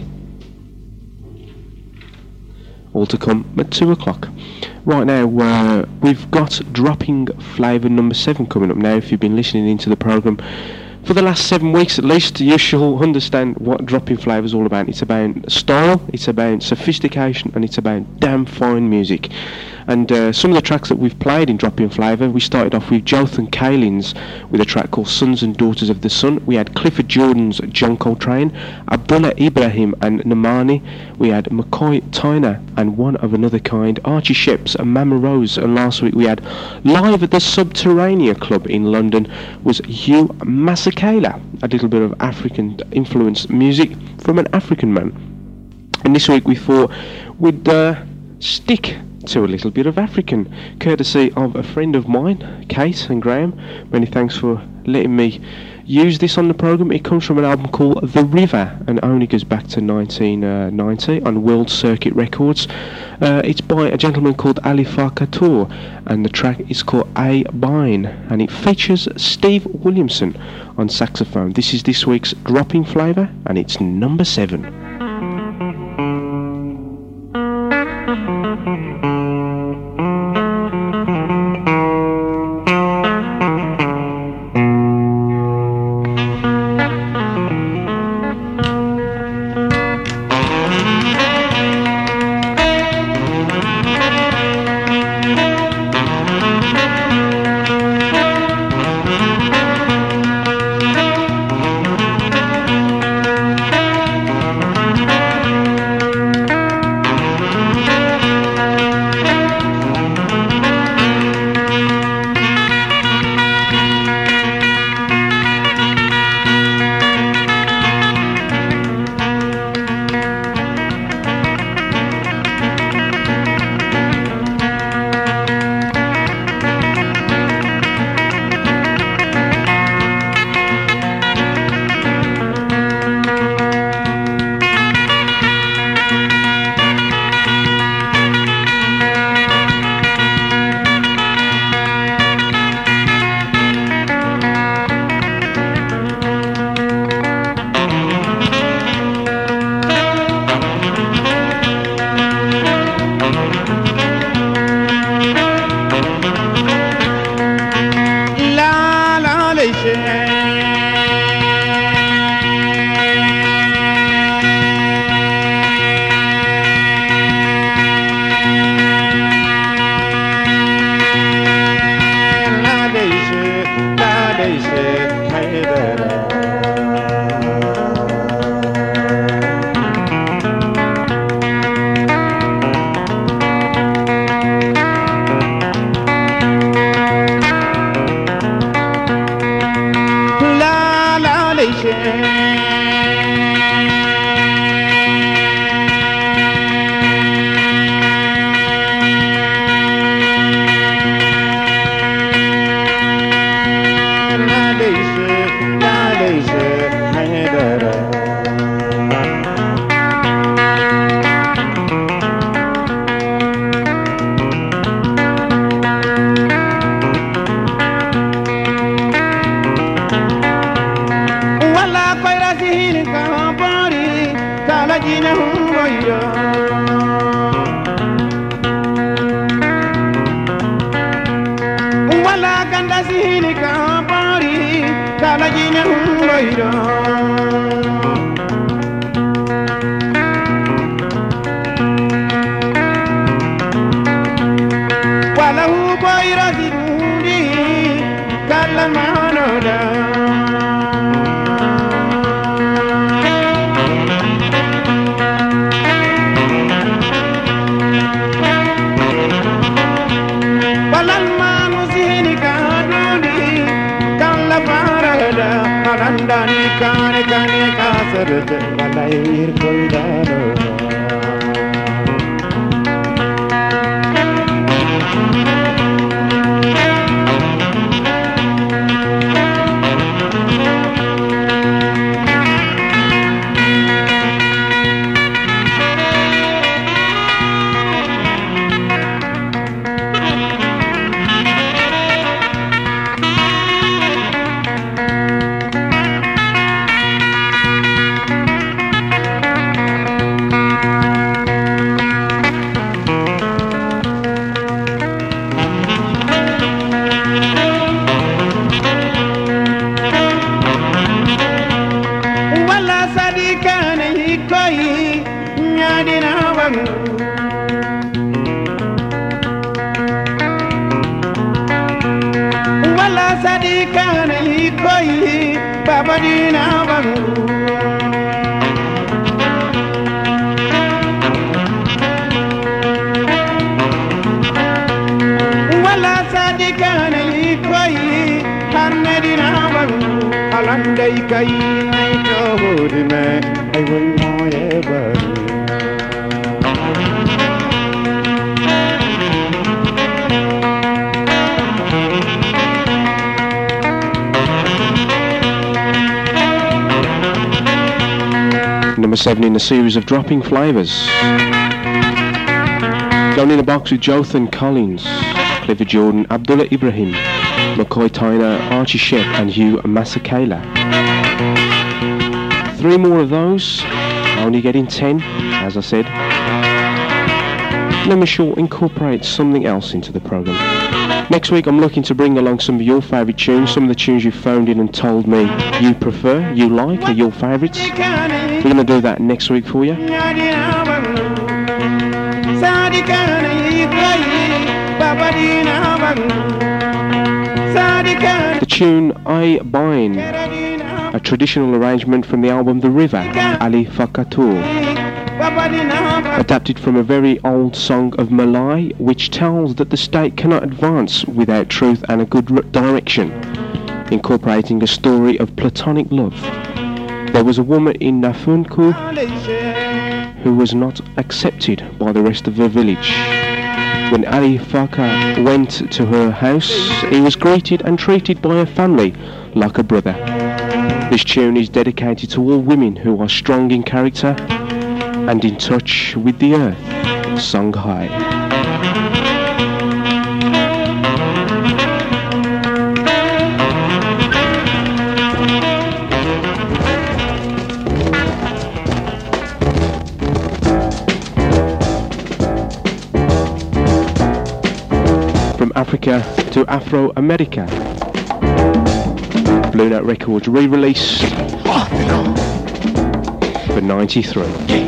All to come at two o'clock. Right now, uh, we've got Dropping Flavour number seven coming up now. If you've been listening into the programme for the last seven weeks at least, you shall understand what Dropping Flavour is all about. It's about style, it's about sophistication, and it's about damn fine music. And uh, some of the tracks that we've played in Dropping Flavour, we started off with Jotham Kalins with a track called Sons and Daughters of the Sun. We had Clifford Jordan's John Coltrane, Abdullah Ibrahim and Namani. We had McCoy Tyner and One of Another Kind, Archie Sheps and Mama Rose. And last week we had live at the Subterranea Club in London was Hugh Masekela, a little bit of African influenced music from an African man. And this week we thought we'd uh, stick to a little bit of African, courtesy of a friend of mine, Kate and Graham. Many thanks for letting me use this on the programme. It comes from an album called The River and only goes back to nineteen ninety on World Circuit Records. Uh, it's by a gentleman called Alifa Kator and the track is called A Bine and it features Steve Williamson on saxophone. This is this week's Dropping Flavour and it's number seven. Palal Wala sadika na ikoi baba dina bangu. Wala sadika na ikoi hanne dina bangu. Alanda ikai I told him I will not ever. Number seven in the series of Dropping Flavours. Down in the box with Jotham Collins, Clifford Jordan, Abdullah Ibrahim, McCoy Tyner, Archie Shepp and Hugh Masekela. Three more of those, only getting ten, as I said. Let me sure incorporate something else into the programme. Next week I'm looking to bring along some of your favourite tunes, some of the tunes you've phoned in and told me you prefer, you like, are your favourites. We're going to do that next week for you. The tune I Bind, a traditional arrangement from the album The River, Ali Fakatur. Adapted from a very old song of Malay, which tells that the state cannot advance without truth and a good r- direction, incorporating a story of platonic love. There was a woman in Nafunku who was not accepted by the rest of the village. When Ali Faka went to her house, he was greeted and treated by her family like a brother. This tune is dedicated to all women who are strong in character and in touch with the earth, sung high. From Africa to Afro-America, Blue Note Records re-released for ninety-three.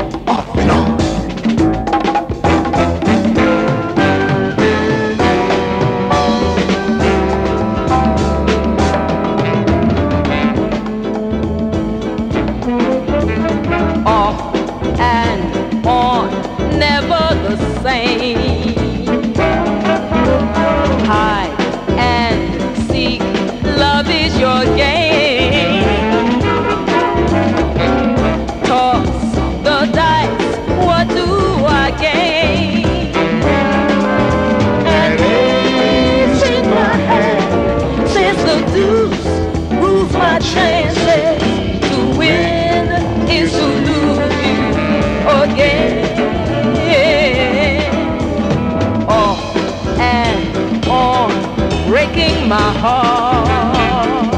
Off and on, never the same. Hide and seek, love is your game. Toss the dice, what do I gain? An ace in my hand, since the deuce rules my chances. To win is to lose you again. Off and on, breaking my heart.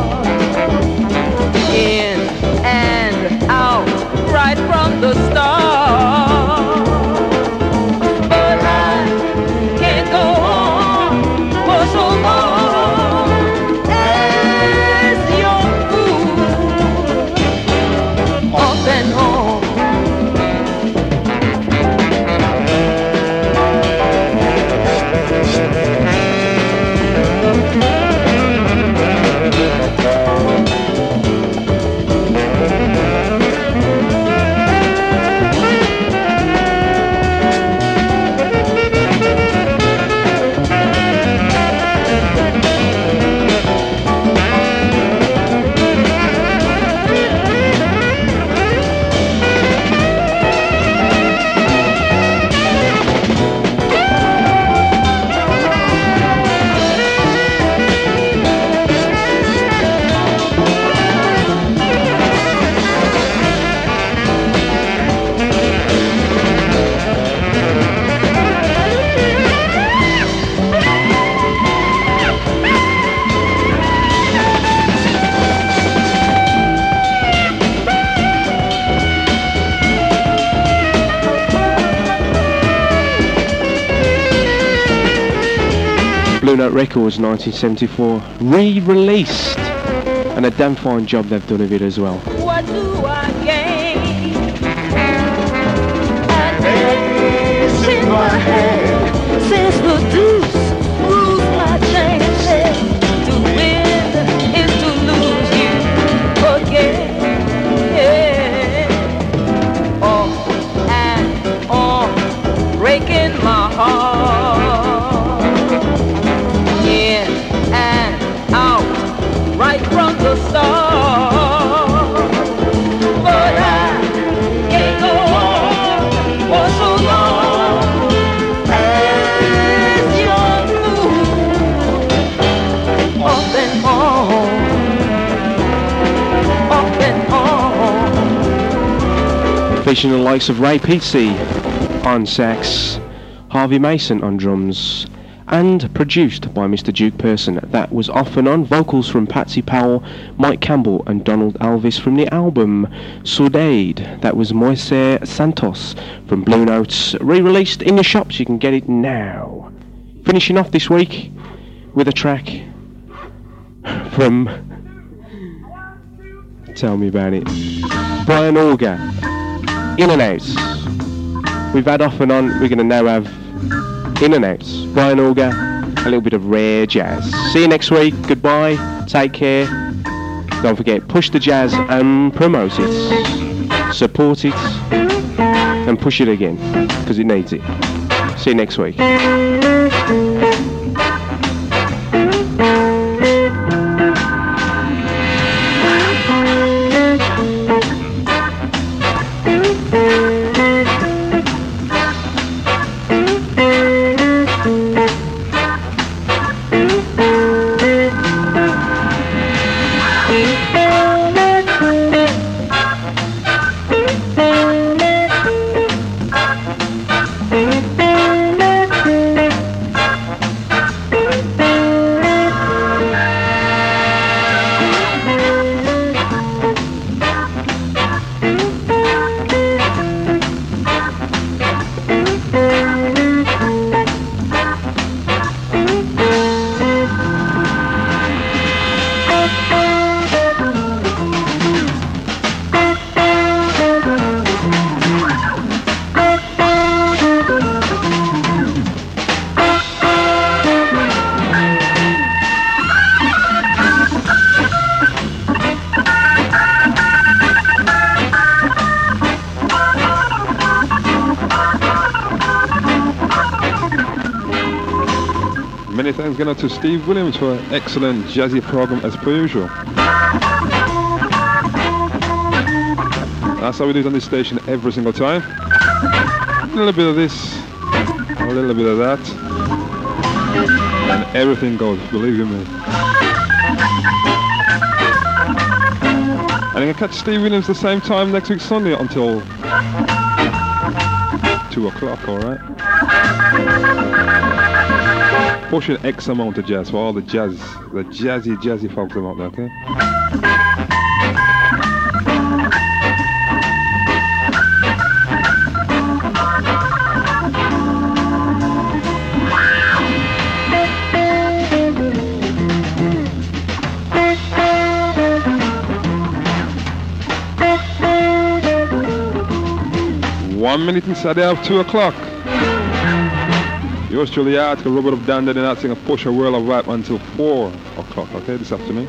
In and out, right from the start. But I can't go on for so long as your fool, off and on. Blue Note Records nineteen seventy-four re-released, and a damn fine job they've done of it as well. What do I gain? I featuring the likes of Ray Pizzi on sax, Harvey Mason on drums, and produced by Mister Duke Person. That was off and on, vocals from Patsy Powell, Mike Campbell and Donald Alvis from the album Saudade. That was Moise Santos from Blue Notes, re-released in the shops. You can get it now. Finishing off this week with a track from, tell me about it, Brian Auger, In and Out. We've had off and on, we're going to now have In and Out. Brian Auger, a little bit of rare jazz. See you next week, goodbye, take care. Don't forget, push the jazz and promote it. Support it and push it again, because it needs it. See you next week. Thanks going out to Steve Williams for an excellent jazzy program as per usual. That's how we do it on this station every single time. A little bit of this, a little bit of that, and everything goes, believe you me. And you can catch Steve Williams the same time next week Sunday until two o'clock, alright? Pushing X amount of jazz for all the jazz, the jazzy, jazzy folks out there, okay? One minute inside there of two o'clock. Yours truly, Article Robert of Dandon, and that's a push a world of rap until four o'clock, okay, this afternoon.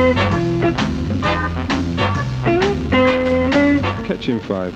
Catch him five.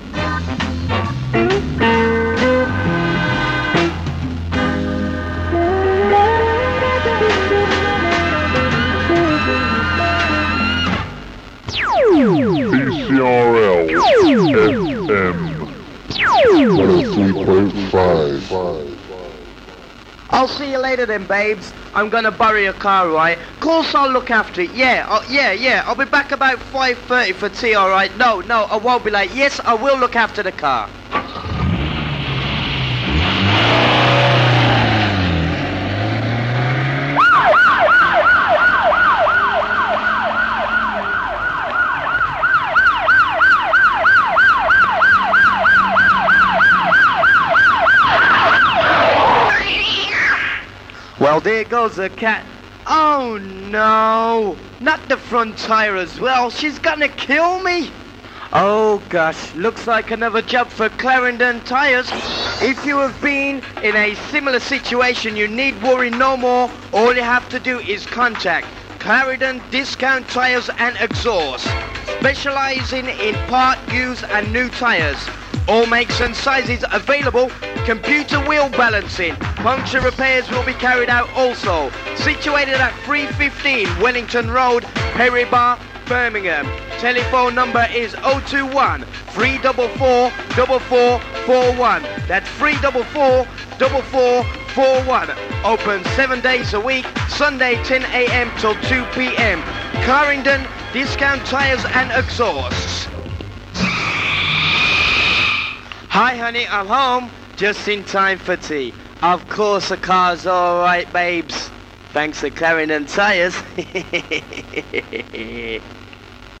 P C R L F M one oh three point five. I'll see you later then, babes. I'm gonna borrow your car, right? Course I'll look after it. Yeah, uh, yeah, yeah. I'll be back about five thirty for tea, alright? No, no, I won't be late. Yes, I will look after the car. Well, there goes the cat. Oh no, not the front tire as well. She's gonna kill me. Oh gosh, looks like another job for Clarendon Tires. If you have been in a similar situation, you need worry no more. All you have to do is contact Clarendon Discount Tires and Exhaust, specializing in part, use and new tires. All makes and sizes available. Computer wheel balancing. Puncture repairs will be carried out also. Situated at three fifteen Wellington Road, Perry Bar, Birmingham. Telephone number is oh two one, three four four, four four four one. That's three four four, four four four one. Open seven days a week. Sunday ten a m till two p m Clarendon Discount Tires and Exhausts. Hi, honey, I'm home. Just in time for tea. Of course, the car's all right, babes. Thanks to Clarendon Tires.